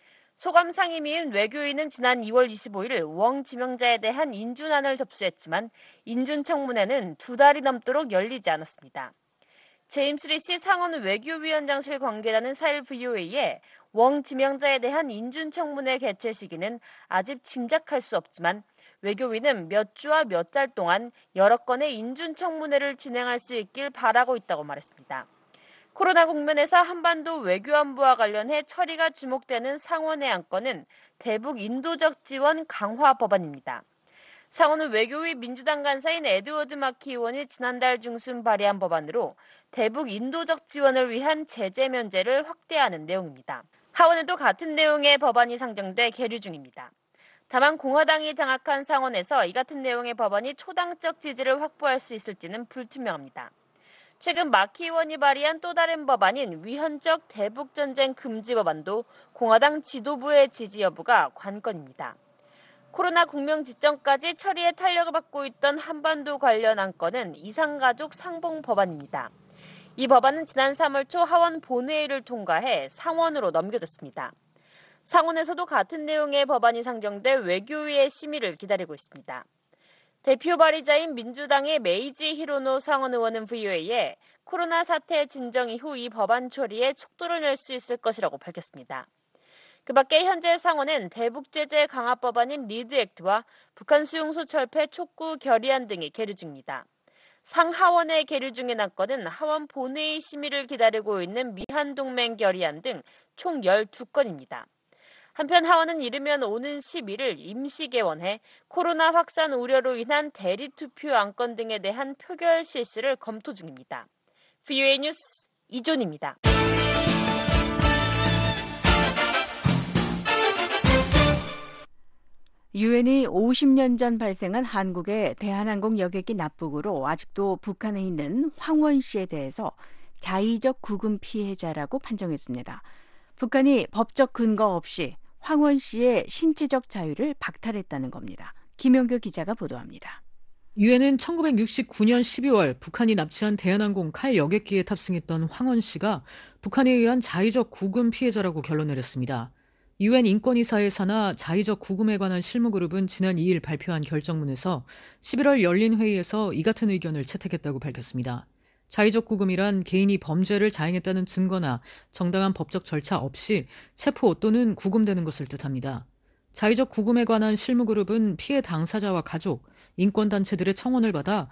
소감 상임위인 외교위는 지난 이월 이십오일 웡 지명자에 대한 인준안을 접수했지만 인준 청문회는 두 달이 넘도록 열리지 않았습니다. 제임스 리시 상원 외교위원장실 관계자는 사일 브이오에이에 웡 지명자에 대한 인준 청문회 개최 시기는 아직 짐작할 수 없지만 외교위는 몇 주와 몇 달 동안 여러 건의 인준 청문회를 진행할 수 있길 바라고 있다고 말했습니다. 코로나 국면에서 한반도 외교안보와 관련해 처리가 주목되는 상원의 안건은 대북 인도적 지원 강화 법안입니다. 상원은 외교위 민주당 간사인 에드워드 마키 의원이 지난달 중순 발의한 법안으로 대북 인도적 지원을 위한 제재 면제를 확대하는 내용입니다. 하원에도 같은 내용의 법안이 상정돼 계류 중입니다. 다만 공화당이 장악한 상원에서 이 같은 내용의 법안이 초당적 지지를 확보할 수 있을지는 불투명합니다. 최근 마키 의원이 발의한 또 다른 법안인 위헌적 대북전쟁 금지 법안도 공화당 지도부의 지지 여부가 관건입니다. 코로나 국명 직전까지 처리에 탄력을 받고 있던 한반도 관련 안건은 이상가족 상봉 법안입니다. 이 법안은 지난 삼월 초 하원 본회의를 통과해 상원으로 넘겨졌습니다. 상원에서도 같은 내용의 법안이 상정돼 외교위의 심의를 기다리고 있습니다. 대표 발의자인 민주당의 메이지 히로노 상원 의원은 브이오에이에 코로나 사태 진정 이후 이 법안 처리에 속도를 낼 수 있을 것이라고 밝혔습니다. 그 밖에 현재 상원은 대북제재 강화 법안인 리드 액트와 북한 수용소 철폐 촉구 결의안 등이 계류 중입니다. 상하원에 계류 중인 안건은 하원 본회의 심의를 기다리고 있는 미한동맹 결의안 등 총 열두 건입니다. 한편 하원은 이르면 오는 십일일 임시 개원해 코로나 확산 우려로 인한 대리 투표 안건 등에 대한 표결 실시를 검토 중입니다. 브이오에이 뉴스 이존입니다. 유엔이 오십 년 전 발생한 한국의 대한항공 여객기 납북으로 아직도 북한에 있는 황원 씨에 대해서 자의적 구금 피해자라고 판정했습니다. 북한이 법적 근거 없이 황원 씨의 신체적 자유를 박탈했다는 겁니다. 김영교 기자가 보도합니다. 유엔은 천구백육십구년 십이월 북한이 납치한 대한항공 칼 여객기에 탑승했던 황원 씨가 북한에 의한 자의적 구금 피해자라고 결론 내렸습니다. 유엔 인권이사의 산하 자의적 구금에 관한 실무그룹은 지난 이일 발표한 결정문에서 십일월 열린 회의에서 이 같은 의견을 채택했다고 밝혔습니다. 자의적 구금이란 개인이 범죄를 자행했다는 증거나 정당한 법적 절차 없이 체포 또는 구금되는 것을 뜻합니다. 자의적 구금에 관한 실무그룹은 피해 당사자와 가족, 인권단체들의 청원을 받아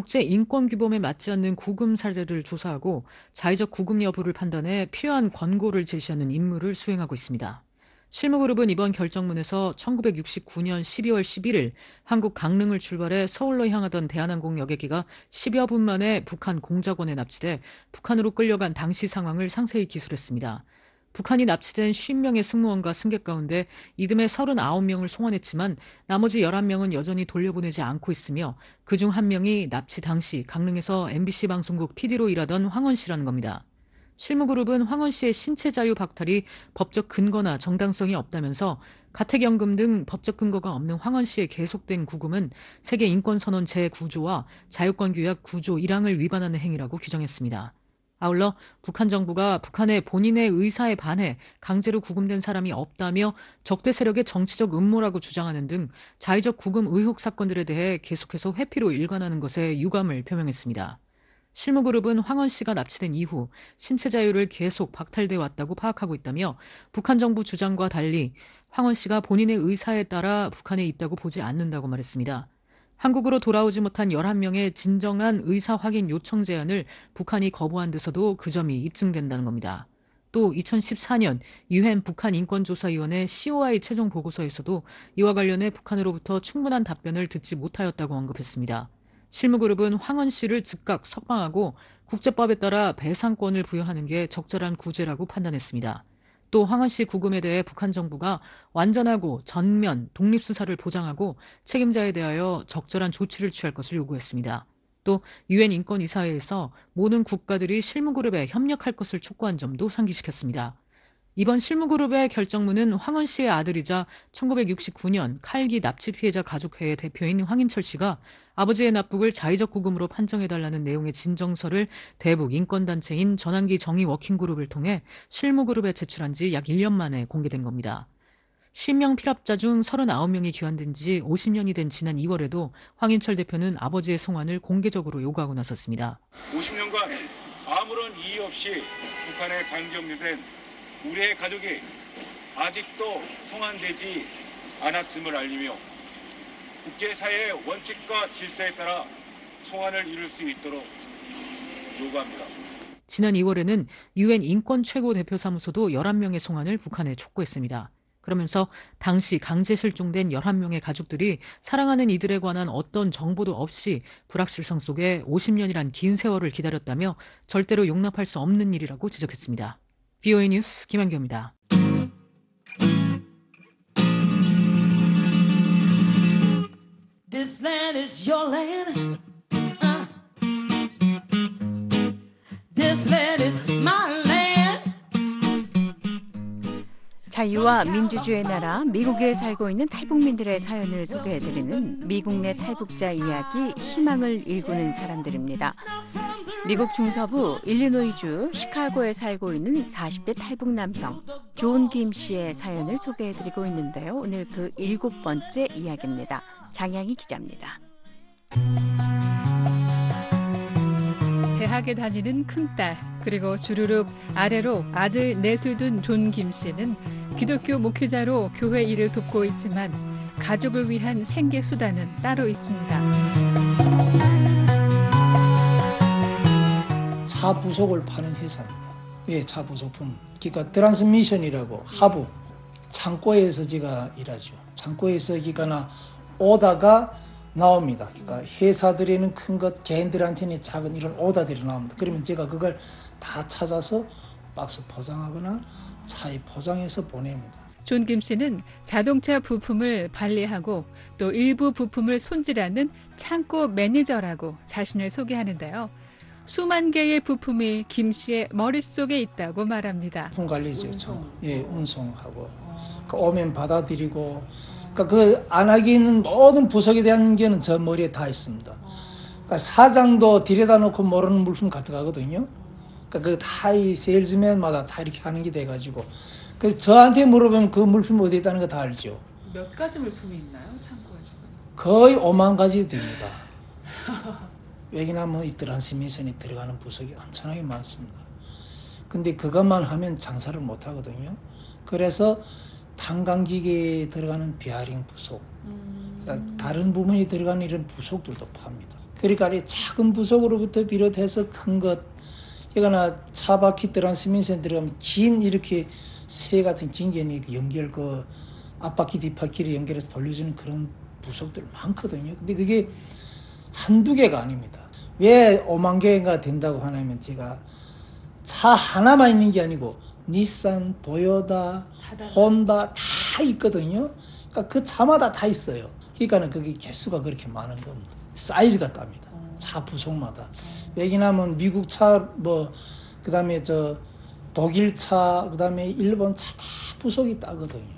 국제인권규범에 맞지 않는 구금 사례를 조사하고 자의적 구금 여부를 판단해 필요한 권고를 제시하는 임무를 수행하고 있습니다. 실무그룹은 이번 결정문에서 천구백육십구년 십이월 십일일 한국 강릉을 출발해 서울로 향하던 대한항공 여객기가 십여 분 만에 북한 공작원에 납치돼 북한으로 끌려간 당시 상황을 상세히 기술했습니다. 북한이 납치된 오십 명의 승무원과 승객 가운데 이듬해 서른아홉 명을 송환했지만 나머지 열한 명은 여전히 돌려보내지 않고 있으며 그중 한 명이 납치 당시 강릉에서 엠비씨 방송국 피디로 일하던 황원 씨라는 겁니다. 실무그룹은 황원 씨의 신체 자유 박탈이 법적 근거나 정당성이 없다면서 가택연금 등 법적 근거가 없는 황원 씨의 계속된 구금은 세계인권선언 제구조와 자유권규약 구조 일항을 위반하는 행위라고 규정했습니다. 아울러 북한 정부가 북한의 본인의 의사에 반해 강제로 구금된 사람이 없다며 적대 세력의 정치적 음모라고 주장하는 등 자의적 구금 의혹 사건들에 대해 계속해서 회피로 일관하는 것에 유감을 표명했습니다. 실무그룹은 황원 씨가 납치된 이후 신체 자유를 계속 박탈돼 왔다고 파악하고 있다며 북한 정부 주장과 달리 황원 씨가 본인의 의사에 따라 북한에 있다고 보지 않는다고 말했습니다. 한국으로 돌아오지 못한 열한 명의 진정한 의사 확인 요청 제안을 북한이 거부한 데서도 그 점이 입증된다는 겁니다. 또 이천십사년 유엔 북한인권조사위원회 씨오아이 최종 보고서에서도 이와 관련해 북한으로부터 충분한 답변을 듣지 못하였다고 언급했습니다. 실무그룹은 황원 씨를 즉각 석방하고 국제법에 따라 배상권을 부여하는 게 적절한 구제라고 판단했습니다. 또 황원 씨 구금에 대해 북한 정부가 완전하고 전면 독립수사를 보장하고 책임자에 대하여 적절한 조치를 취할 것을 요구했습니다. 또 유엔 인권이사회에서 모든 국가들이 실무그룹에 협력할 것을 촉구한 점도 상기시켰습니다. 이번 실무그룹의 결정문은 황원 씨의 아들이자 천구백육십구년 칼기 납치 피해자 가족회의 대표인 황인철 씨가 아버지의 납북을 자의적 구금으로 판정해달라는 내용의 진정서를 대북 인권단체인 전환기 정의 워킹그룹을 통해 실무그룹에 제출한 지 약 일 년 만에 공개된 겁니다. 십 명 피랍자 중 서른아홉 명이 기환된 지 오십 년이 된 지난 이월에도 황인철 대표는 아버지의 송환을 공개적으로 요구하고 나섰습니다. 오십 년간 아무런 이의 없이 북한에 강경유된 우리의 가족이 아직도 송환되지 않았음을 알리며 국제사회의 원칙과 질서에 따라 송환을 이룰 수 있도록 요구합니다. 지난 이월에는 유엔 인권 최고 대표사무소도 열한 명의 송환을 북한에 촉구했습니다. 그러면서 당시 강제 실종된 열한 명의 가족들이 사랑하는 이들에 관한 어떤 정보도 없이 불확실성 속에 오십 년이란 긴 세월을 기다렸다며 절대로 용납할 수 없는 일이라고 지적했습니다. 브이오에이 뉴스 김한규입니다. This land is your land. Uh. This land is my land. 자유와 민주주의의 나라 미국에 살고 있는 탈북민들의 사연을 소개해드리는 미국 내 탈북자 이야기 희망을 일구는 사람들입니다. 미국 중서부 일리노이주 시카고에 살고 있는 사십 대 탈북 남성 존 김 씨의 사연을 소개해드리고 있는데요. 오늘 그 일곱 번째 이야기입니다. 장양희 기자입니다. 대학에 다니는 큰딸 그리고 주르륵 아래로 아들 넷을 둔 존 김 씨는 기독교 목회자로 교회 일을 돕고 있지만 가족을 위한 생계 수단은 따로 있습니다. 차 부속을 파는 회사입니다. 예, 차 부속품. 그러니까 트랜스미션이라고 하부 창고에서 제가 일하죠. 창고에서 기가나 오다가 나옵니다. 그러니까 회사들에는 큰 것, 개인들한테는 작은 이런 오다들이 나옵니다. 그러면 제가 그걸 다 찾아서 박스 포장하거나 차에 포장해서 보냅니다. 존 김 씨는 자동차 부품을 관리하고 또 일부 부품을 손질하는 창고 매니저라고 자신을 소개하는데요. 수만 개의 부품이 김 씨의 머릿속에 있다고 말합니다. 부품 관리죠. 운송. 예, 운송하고 그 오면 받아들이고 그러니까 그 안하게 있는 모든 부속에 대한 게는 저 머리에 다 있습니다. 그러니까 사장도 들여다 놓고 모르는 물품 가져가거든요. 그러니까 그 다 이 세일즈맨마다 다 이렇게 하는 게 돼가지고 그래서 저한테 물어보면 그 물품 어디에 있다는 거 다 알죠. 몇 가지 물품이 있나요, 창고에 지금? 거의 오만 가지 됩니다. 왜냐하면 이 트랜스미션이 들어가는 부속이 엄청나게 많습니다. 근데 그것만 하면 장사를 못 하거든요. 그래서 탄광기계에 들어가는 베어링 부속, 그러니까 다른 부분이 들어가는 이런 부속들도 팝니다. 그러니까 이 작은 부속으로부터 비롯해서 큰 것, 이거나 차바퀴 트랜스미션 들어가면 긴 이렇게 새 같은 긴 게 연결 그 앞바퀴 뒷바퀴를 연결해서 돌려주는 그런 부속들 많거든요. 근데 그게 한두 개가 아닙니다. 왜 오만 개가 된다고 하냐면 제가 차 하나만 있는 게 아니고 닛산, 도요타, 혼다 다 있거든요. 그러니까 그 차마다 다 있어요. 그러니까는 그게 개수가 그렇게 많은 겁니다. 사이즈가 답니다. 차 부속마다. 왜냐하면 미국 차, 뭐 그다음에 저 독일 차, 그다음에 일본 차 다 부속이 따거든요.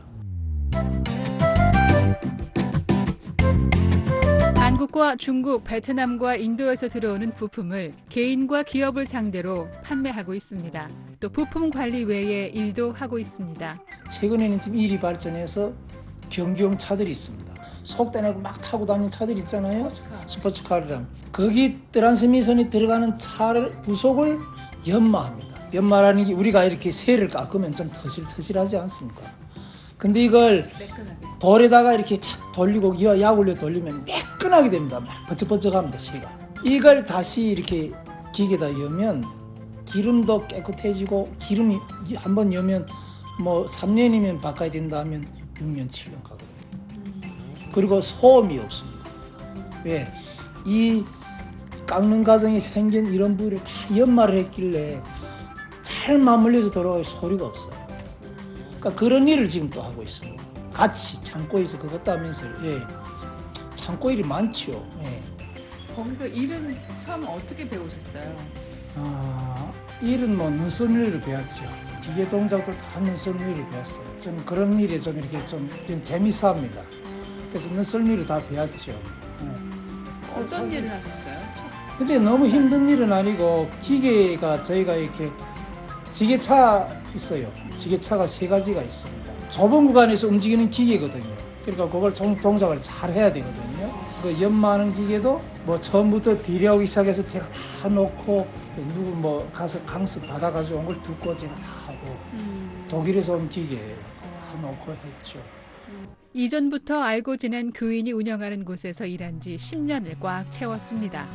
한국과 중국, 베트남과 인도에서 들어오는 부품을 개인과 기업을 상대로 판매하고 있습니다. 또 부품 관리 외에 일도 하고 있습니다. 최근에는 지금 일이 발전해서 경기용 차들이 있습니다. 속대 내고 막 타고 다니는 차들 있잖아요. 스포츠카랑 거기 트랜스미션이 들어가는 차를 부속을 연마합니다. 연마라는 게 우리가 이렇게 쇠를 깎으면 좀 터실터실하지 않습니까? 근데 이걸 돌에다가 이렇게 착 돌리고 약 올려 돌리면 매끈하게 됩니다. 막 버쩍버쩍합니다, 쇠가. 이걸 다시 이렇게 기계에다 여면 기름도 깨끗해지고 기름이 한번 여면 뭐 삼 년이면 바꿔야 된다 하면 육 년, 칠 년 가거든요. 그리고 소음이 없습니다. 왜? 이 깎는 과정이 생긴 이런 부위를 다 연마를 했길래 잘 맞물려서 돌아가요. 소리가 없어요. 그러니까 그런 일을 지금 또 하고 있습니다. 같이 창고에서 그것도 하면서 예. 창고 일이 많죠. 예. 거기서 일은 처음 어떻게 배우셨어요? 아, 일은 뭐 눈썰미를 배웠죠. 기계 동작도 다 눈썰미를 배웠어요. 저는 그런 일에 좀 이렇게 좀, 좀 재미있어 합니다. 그래서 눈썰미를 다 배웠죠. 예. 어떤 일을 하셨어요? 근데 너무 힘든 일은 아니고 기계가 저희가 이렇게 지게차 있어요. 지게차가 세 가지가 있습니다. 좁은 구간에서 움직이는 기계거든요. 그러니까 그걸 좀 동작을 잘 해야 되거든요. 그 연마하는 기계도 뭐 처음부터 딜하기 시작해서 제가 다 놓고 누구 뭐 가서 강습 받아가지고 온 걸 듣고 제가 다 하고 음. 독일에서 온 기계예요. 다 놓고 했죠. 이전부터 알고 지낸 교인이 운영하는 곳에서 일한 지 십 년을 꽉 채웠습니다.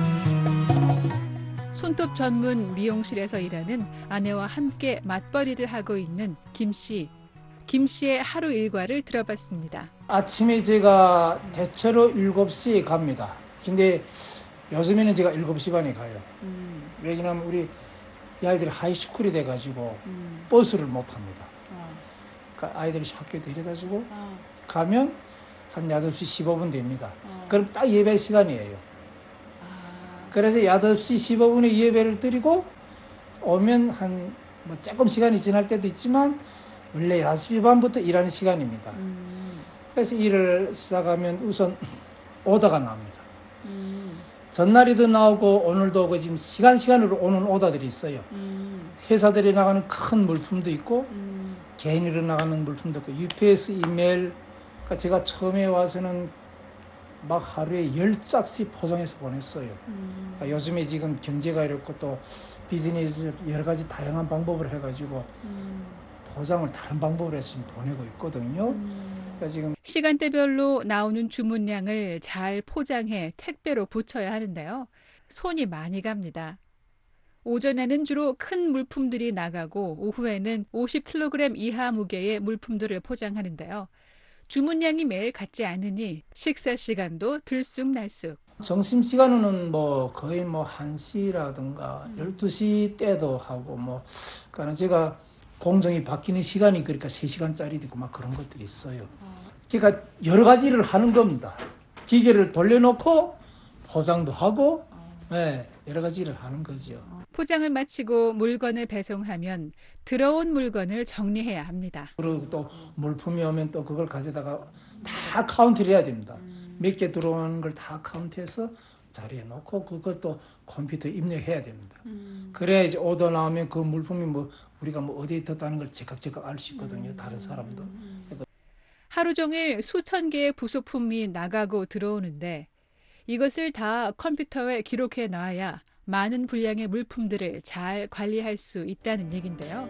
손톱 전문 미용실에서 일하는 아내와 함께 맞벌이를 하고 있는 김 씨. 김 씨의 하루 일과를 들어봤습니다. 아침에 제가 대체로 일곱 시에 갑니다. 근데 요즘에는 제가 일곱 시 반에 가요. 음. 왜냐하면 우리 아이들이 하이스쿨이 돼가지고 음. 버스를 못 합니다. 어. 그러니까 아이들이 학교에 데려다주고 어. 가면 한 여덟 시 십오 분 됩니다. 어. 그럼 딱 예배 시간이에요. 아. 그래서 여덟 시 십오 분에 예배를 드리고 오면 한 뭐 조금 시간이 지날 때도 있지만 원래 여섯 시 반부터 일하는 시간입니다. 음. 그래서 일을 시작하면 우선 오더가 나옵니다. 음. 전날에도 나오고 오늘도 오고 지금 시간 시간으로 오는 오더들이 있어요. 음. 회사들이 나가는 큰 물품도 있고 음. 개인으로 나가는 물품도 있고 유피에스 이메일. 그러니까 제가 처음에 와서는 막 하루에 열 짝씩 포장해서 보냈어요. 음. 그러니까 요즘에 지금 경제가 이렇고 또 비즈니스 여러 가지 다양한 방법을 해가지고 음. 포장을 다른 방법으로 해서 보내고 있거든요. 음. 그러니까 지금 시간대별로 나오는 주문량을 잘 포장해 택배로 붙여야 하는데요. 손이 많이 갑니다. 오전에는 주로 큰 물품들이 나가고 오후에는 오십 킬로그램 이하 무게의 물품들을 포장하는데요. 주문량이 매일 같지 않으니 식사 시간도 들쑥날쑥. 점심시간은 뭐 거의 뭐 한 시라든가 열두 시 때도 하고 뭐 그러니까 제가 공정이 바뀌는 시간이 그러니까 세 시간짜리도 있고 막 그런 것들이 있어요. 그러니까 여러 가지 일을 하는 겁니다. 기계를 돌려놓고 포장도 하고 네, 여러 가지 일을 하는 거죠. 포장을 마치고 물건을 배송하면 들어온 물건을 정리해야 합니다. 그리고 또 물품이 오면 또 그걸 가져다가 다 카운트를 해야 됩니다. 음. 몇 개 들어오는 걸 다 카운트해서 자리에 놓고 그것도 컴퓨터에 입력해야 됩니다. 음. 그래야 이제 오더 나오면 그 물품이 뭐 우리가 뭐 어디에 있다는 걸 제각제각 알 수 있거든요. 음. 다른 사람도. 음. 하루 종일 수천 개의 부속품이 나가고 들어오는데 이것을 다 컴퓨터에 기록해 놔야 많은 분량의 물품들을 잘 관리할 수 있다는 얘긴데요.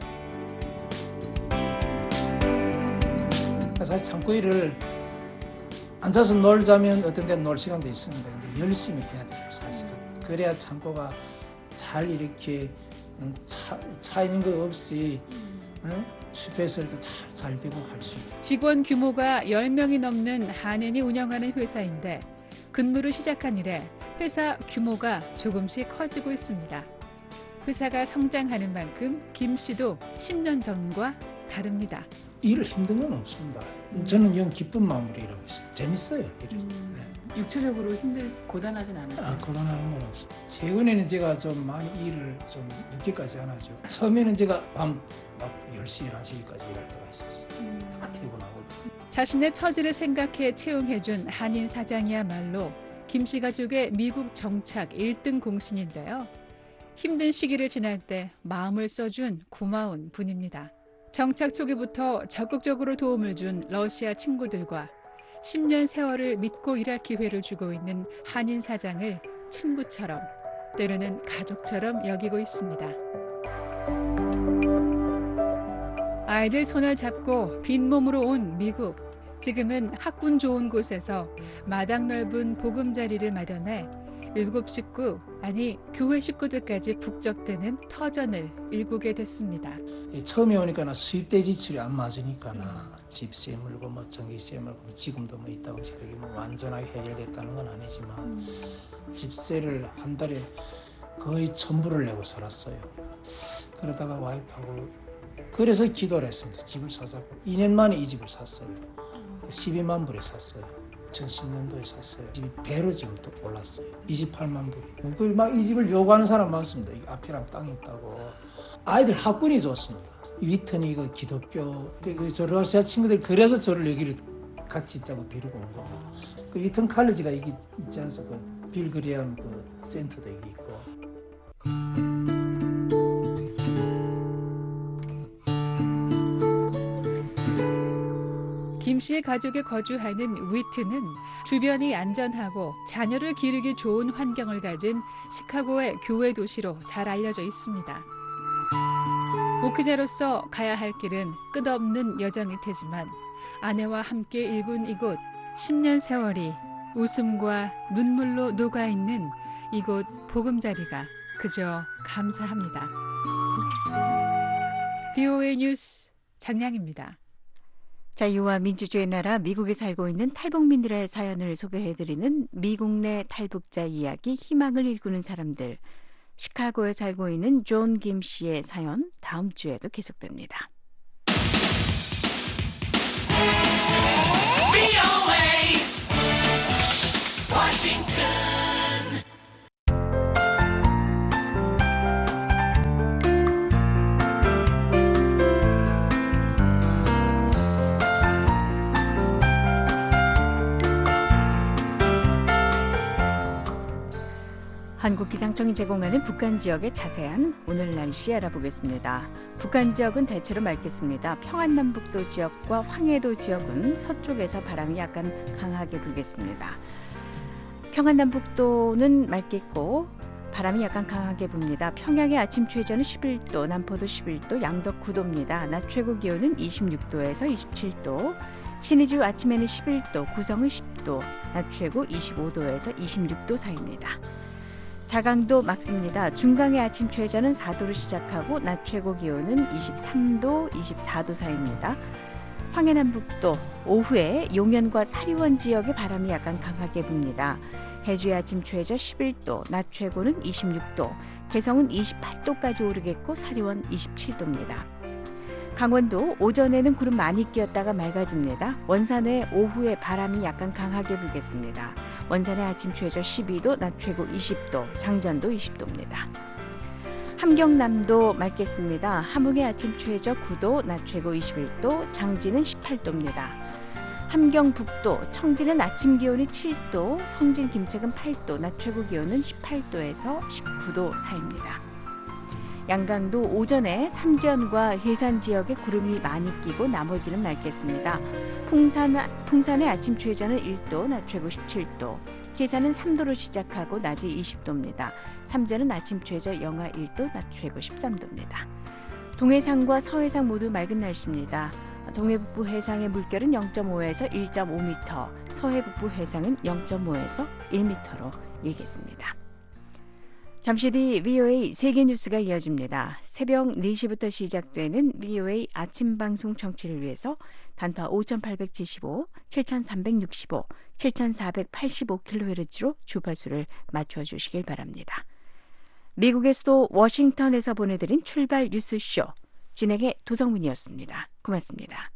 사실 창고 일을 앉아서 놀자면 어떤 데는 놀 시간도 있습니다. 근데 열심히 해야 돼요, 사실은. 그래야 창고가 잘 이렇게 차, 차 있는 거 없이 응? 슈퍼에서도 잘, 잘 되고 할 수 있고. 직원 규모가 열 명이 넘는 한인이 운영하는 회사인데 근무를 시작한 이래 회사 규모가 조금씩 커지고 있습니다. 회사가 성장하는 만큼 김 씨도 십 년 전과 다릅니다. 일을 힘든 건 없습니다. 저는 영 기쁜 마음으로 일하고 있어요. 재밌어요, 일을. 음, 네. 육체적으로 힘들, 고단하진 않으세요? 아, 고단한 건 없어요. 최근에는 제가 좀 많이 일을 좀 늦게까지 안 하죠. 처음에는 제가 밤 막 열 시, 열한 시까지 일할 때가 있었어요. 음. 다 퇴근하고. 자신의 처지를 생각해 채용해준 한인 사장이야말로 김 씨 가족의 미국 정착 일 등 공신인데요. 힘든 시기를 지날 때 마음을 써준 고마운 분입니다. 정착 초기부터 적극적으로 도움을 준 러시아 친구들과 십 년 세월을 믿고 일할 기회를 주고 있는 한인 사장을 친구처럼 때로는 가족처럼 여기고 있습니다. 아이들 손을 잡고 빈몸으로 온 미국. 지금은 학군 좋은 곳에서 마당 넓은 보금자리를 마련해 일곱 식구, 아니 교회 식구들까지 북적대는 터전을 일구게 됐습니다. 처음에 오니까 나 수입대 지출이 안 맞으니까 나 집세 물고 뭐 전기세 물고 지금도 뭐 있다고 생각이 뭐 완전하게 해결됐다는 건 아니지만 음. 집세를 한 달에 거의 전부를 내고 살았어요. 그러다가 와이프하고 그래서 기도를 했습니다. 집을 사자고. 이 년 만에 이 집을 샀어요. 십이만 불에 샀어요. 이천십 년도에 샀어요. 집이 배로 지금 또 올랐어요. 이십팔만 불. 막 이 집을 요구하는 사람 많습니다. 이 앞이랑 땅이 있다고. 아이들 학군이 좋습니다. 위튼이 그 기독교, 그 저 러시아 친구들 그래서 저를 여기를 같이 있자고 데리고 온 겁니다. 그 위튼 칼리지가 여기 있지 않습니까? 그 빌그리암 그 센터도 여기 있고. 김 씨의 가족이 거주하는 위트는 주변이 안전하고 자녀를 기르기 좋은 환경을 가진 시카고의 교회 도시로 잘 알려져 있습니다. 목회자로서 가야 할 길은 끝없는 여정일 테지만 아내와 함께 일군 이곳 십 년 세월이 웃음과 눈물로 녹아있는 이곳 보금자리가 그저 감사합니다. 비오에이 뉴스 장량입니다. 자유와 민주주의 나라 미국에 살고 있는 탈북민들의 사연을 소개해드리는 미국 내 탈북자 이야기 희망을 일구는 사람들. 시카고에 살고 있는 존 김 씨의 사연 다음 주에도 계속됩니다. 한국기상청이 제공하는 북한 지역의 자세한 오늘 날씨 알아보겠습니다. 북한 지역은 대체로 맑겠습니다. 평안남북도 지역과 황해도 지역은 서쪽에서 바람이 약간 강하게 불겠습니다. 평안남북도는 맑겠고 바람이 약간 강하게 붑니다. 평양의 아침 최저는 십일 도, 남포도 십일 도, 양덕 구 도입니다. 낮 최고 기온은 이십육 도에서 이십칠 도, 신의주 아침에는 십일 도, 구성은 십 도, 낮 최고 이십오 도에서 이십육 도 사이입니다. 자강도 맑습니다. 중강의 아침 최저는 사 도로 시작하고 낮 최고 기온은 이십삼 도, 이십사 도 사이입니다. 황해남북도 오후에 용현과 사리원 지역의 바람이 약간 강하게 붑니다. 해주의 아침 최저 십일 도, 낮 최고는 이십육 도, 개성은 이십팔 도까지 오르겠고 사리원 이십칠 도입니다. 강원도 오전에는 구름 많이 끼었다가 맑아집니다. 원산에 오후에 바람이 약간 강하게 불겠습니다. 원산의 아침 최저 십이 도, 낮 최고 이십 도, 장전도 이십 도입니다. 함경남도 맑겠습니다. 함흥의 아침 최저 구 도, 낮 최고 이십일 도, 장진은 십팔 도입니다. 함경북도, 청진은 아침 기온이 칠 도, 성진 김책은 팔 도, 낮 최고 기온은 십팔 도에서 십구 도 사이입니다. 양강도 오전에 삼지연과 해산 지역에 구름이 많이 끼고 나머지는 맑겠습니다. 풍산, 풍산의 아침 최저는 일 도, 낮 최고 십칠 도, 해산은 삼 도로 시작하고 낮이 이십 도입니다. 삼전은 아침 최저 영하 일 도, 낮 최고 십삼 도입니다. 동해상과 서해상 모두 맑은 날씨입니다. 동해북부 해상의 물결은 영 점 오에서 일 점 오 미터, 서해북부 해상은 영 점 오에서 일 미터로 일겠습니다. 잠시 뒤 브이오에이 세계뉴스가 이어집니다. 새벽 네 시부터 시작되는 브이오에이 아침방송 청취를 위해서 단파 오천팔백칠십오, 칠천삼백육십오, 칠천사백팔십오 킬로헤르츠로 주파수를 맞춰주시길 바랍니다. 미국의 수도 워싱턴에서 보내드린 출발 뉴스쇼, 진행의 도성문이었습니다. 고맙습니다.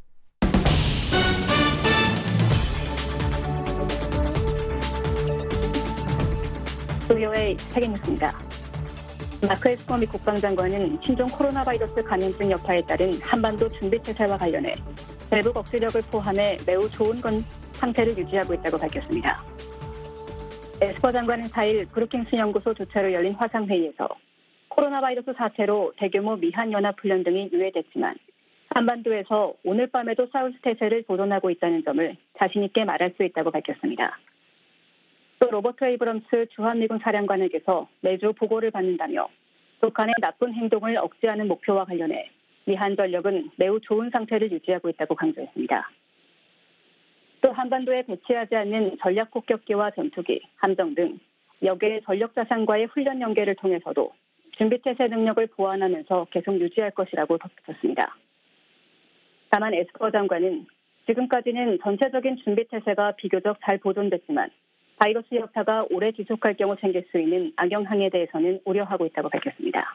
브이오에이 세계뉴스입니다. 마크 에스퍼 미 국방장관은 신종 코로나 바이러스 감염증 여파에 따른 한반도 준비태세와 관련해 대북 억제력을 포함해 매우 좋은 건 상태를 유지하고 있다고 밝혔습니다. 에스퍼 장관은 사 일 브루킹스 연구소 주최로 열린 화상회의에서 코로나 바이러스 사태로 대규모 미한연합훈련 등이 유예됐지만 한반도에서 오늘 밤에도 사우스 태세를 보존하고 있다는 점을 자신 있게 말할 수 있다고 밝혔습니다. 또 로버트 에이브럼스 주한미군 사령관에게서 매주 보고를 받는다며 북한의 나쁜 행동을 억제하는 목표와 관련해 미한 전력은 매우 좋은 상태를 유지하고 있다고 강조했습니다. 또 한반도에 배치하지 않는 전략 폭격기와 전투기, 함정 등 역외 전력 자산과의 훈련 연계를 통해서도 준비태세 능력을 보완하면서 계속 유지할 것이라고 덧붙였습니다. 다만 에스퍼 장관은 지금까지는 전체적인 준비태세가 비교적 잘 보존됐지만 바이러스 여파가 오래 지속할 경우 생길 수 있는 악영향에 대해서는 우려하고 있다고 밝혔습니다.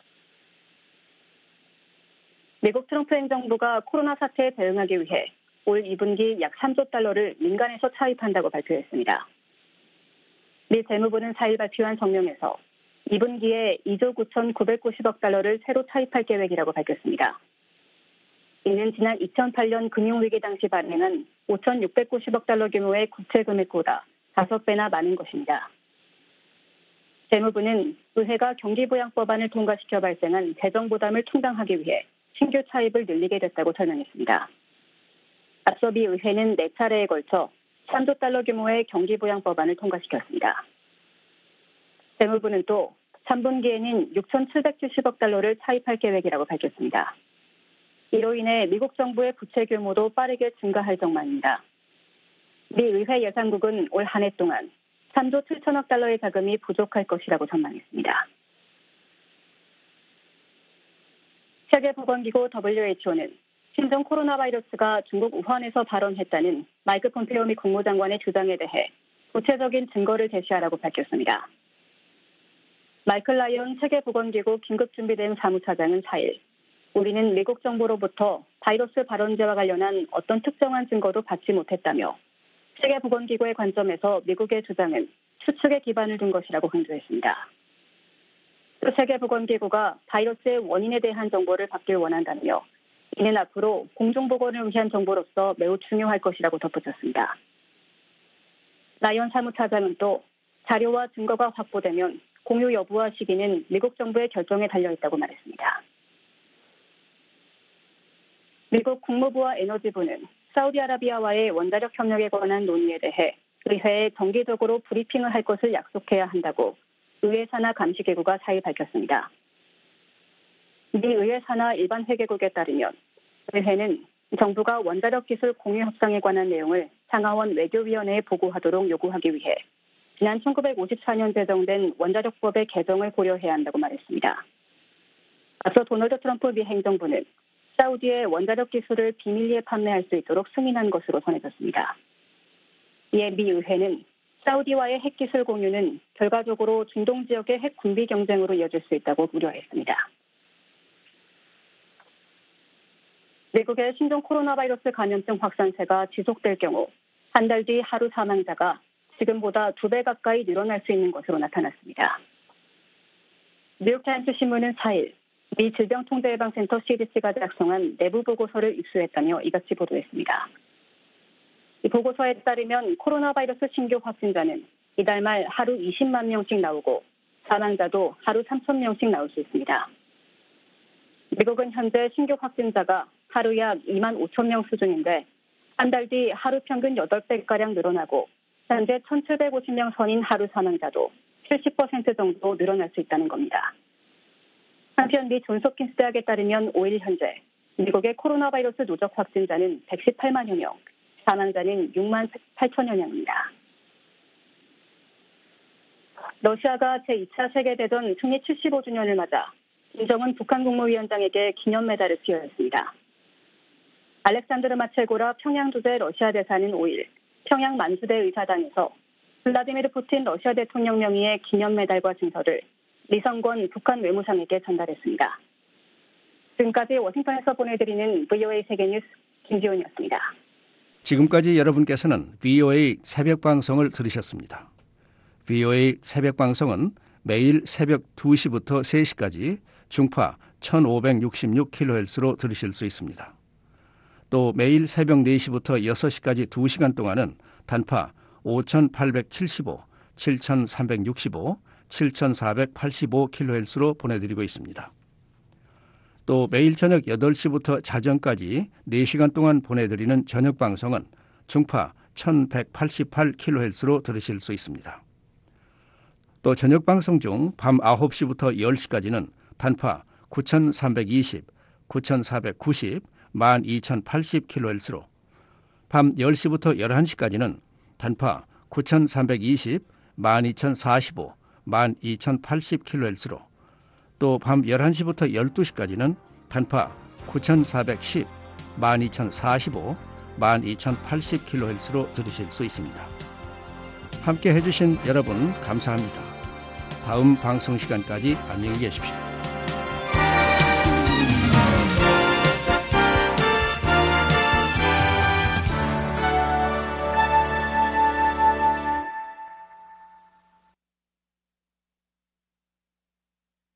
미국 트럼프 행정부가 코로나 사태에 대응하기 위해 올 이 분기 약 삼조 달러를 민간에서 차입한다고 발표했습니다. 미 재무부는 사 일 발표한 성명에서 이 분기에 이조 구천구백구십억 달러를 새로 차입할 계획이라고 밝혔습니다. 이는 지난 이천팔 년 금융위기 당시 발행한 오천육백구십억 달러 규모의 국채 금액보다 다섯 배나 많은 것입니다. 재무부는 의회가 경기부양법안을 통과시켜 발생한 재정 부담을 충당하기 위해 신규 차입을 늘리게 됐다고 설명했습니다. 앞서 미 의회는 네 차례에 걸쳐 삼조 달러 규모의 경기부양 법안을 통과시켰습니다. 재무부는 또 삼 분기에는 육천칠백칠십억 달러를 차입할 계획이라고 밝혔습니다. 이로 인해 미국 정부의 부채 규모도 빠르게 증가할 전망입니다. 미 의회 예산국은 올 한 해 동안 삼조 칠천억 달러의 자금이 부족할 것이라고 전망했습니다. 세계보건기구 더블유에이치오는 신종 코로나 바이러스가 중국 우한에서 발원했다는 마이크 폼페오 미 국무장관의 주장에 대해 구체적인 증거를 제시하라고 밝혔습니다. 마이클 라이언 세계보건기구 긴급준비대응 사무차장은 사 일 우리는 미국 정부로부터 바이러스 발원제와 관련한 어떤 특정한 증거도 받지 못했다며 세계보건기구의 관점에서 미국의 주장은 추측에 기반을 둔 것이라고 강조했습니다. 또 세계보건기구가 바이러스의 원인에 대한 정보를 받길 원한다며 이는 앞으로 공중보건을 위한 정보로서 매우 중요할 것이라고 덧붙였습니다. 라이언 사무차장은 또 자료와 증거가 확보되면 공유 여부와 시기는 미국 정부의 결정에 달려있다고 말했습니다. 미국 국무부와 에너지부는 사우디아라비아와의 원자력 협력에 관한 논의에 대해 의회에 정기적으로 브리핑을 할 것을 약속해야 한다고 의회 산하 감시기구가 사 일 밝혔습니다. 미 의회 산하 일반 회계국에 따르면 의회는 정부가 원자력 기술 공유 협상에 관한 내용을 상하원 외교위원회에 보고하도록 요구하기 위해 지난 천구백오십사 년 제정된 원자력법의 개정을 고려해야 한다고 말했습니다. 앞서 도널드 트럼프 미 행정부는 사우디의 원자력 기술을 비밀리에 판매할 수 있도록 승인한 것으로 전해졌습니다. 이에 미 의회는 사우디와의 핵기술 공유는 결과적으로 중동 지역의 핵 군비 경쟁으로 이어질 수 있다고 우려했습니다. 미국의 신종 코로나 바이러스 감염증 확산세가 지속될 경우 한 달 뒤 하루 사망자가 지금보다 두 배 가까이 늘어날 수 있는 것으로 나타났습니다. 뉴욕타임스 신문은 사 일 미 질병통제예방센터 씨디씨가 작성한 내부 보고서를 입수했다며 이같이 보도했습니다. 이 보고서에 따르면 코로나 바이러스 신규 확진자는 이달 말 하루 이십만 명씩 나오고 사망자도 하루 삼천 명씩 나올 수 있습니다. 미국은 현재 신규 확진자가 하루 약 이만 오천 명 수준인데 한 달 뒤 하루 평균 여덟 배가량 늘어나고 현재 천칠백오십 명 선인 하루 사망자도 칠십 퍼센트 정도 늘어날 수 있다는 겁니다. 한편 미 존스홉킨스 대학에 따르면 오 일 현재 미국의 코로나 바이러스 누적 확진자는 백십팔만여 명, 사망자는 육만 팔천여 명입니다. 러시아가 제이 차 세계대전 승리 칠십오 주년을 맞아 김정은 북한 국무위원장에게 기념 메달을 수여했습니다. 알렉산드르 마첼고라 평양 주재 러시아 대사는 오 일 평양 만수대 의사당에서 블라디미르 푸틴 러시아 대통령 명의의 기념 메달과 증서를 리성권 북한 외무상에게 전달했습니다. 지금까지 워싱턴에서 보내드리는 브이오에이 세계뉴스 김지훈이었습니다. 지금까지 여러분께서는 브이오에이 새벽방송을 들으셨습니다. 브이오에이 새벽방송은 매일 새벽 두 시부터 세 시까지 중파 천오백육십육 킬로헤르츠로 들으실 수 있습니다. 또 매일 새벽 네 시부터 여섯 시까지 두 시간 동안은 단파 오천팔백칠십오, 칠천삼백육십오, 칠천사백팔십오 킬로헤르츠로 보내드리고 있습니다. 또 매일 저녁 여덟 시부터 자정까지 네 시간 동안 보내드리는 저녁 방송은 중파 천백팔십팔 킬로헤르츠로 들으실 수 있습니다. 또 저녁 방송 중 밤 아홉 시부터 열 시까지는 단파 구천삼백이십, 구천사백구십, 만 이천팔십 킬로헤르츠로 밤 열 시부터 열한 시까지는 단파 구천삼백이십, 만 이천사십오, 만 이천팔십 킬로헤르츠로 또 밤 열한 시부터 열두 시까지는 단파 구천사백십, 만 이천사십오, 만 이천팔십 킬로헤르츠로 들으실 수 있습니다. 함께 해주신 여러분 감사합니다. 다음 방송 시간까지 안녕히 계십시오.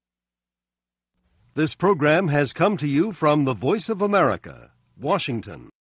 This program has come to you from the Voice of America, Washington.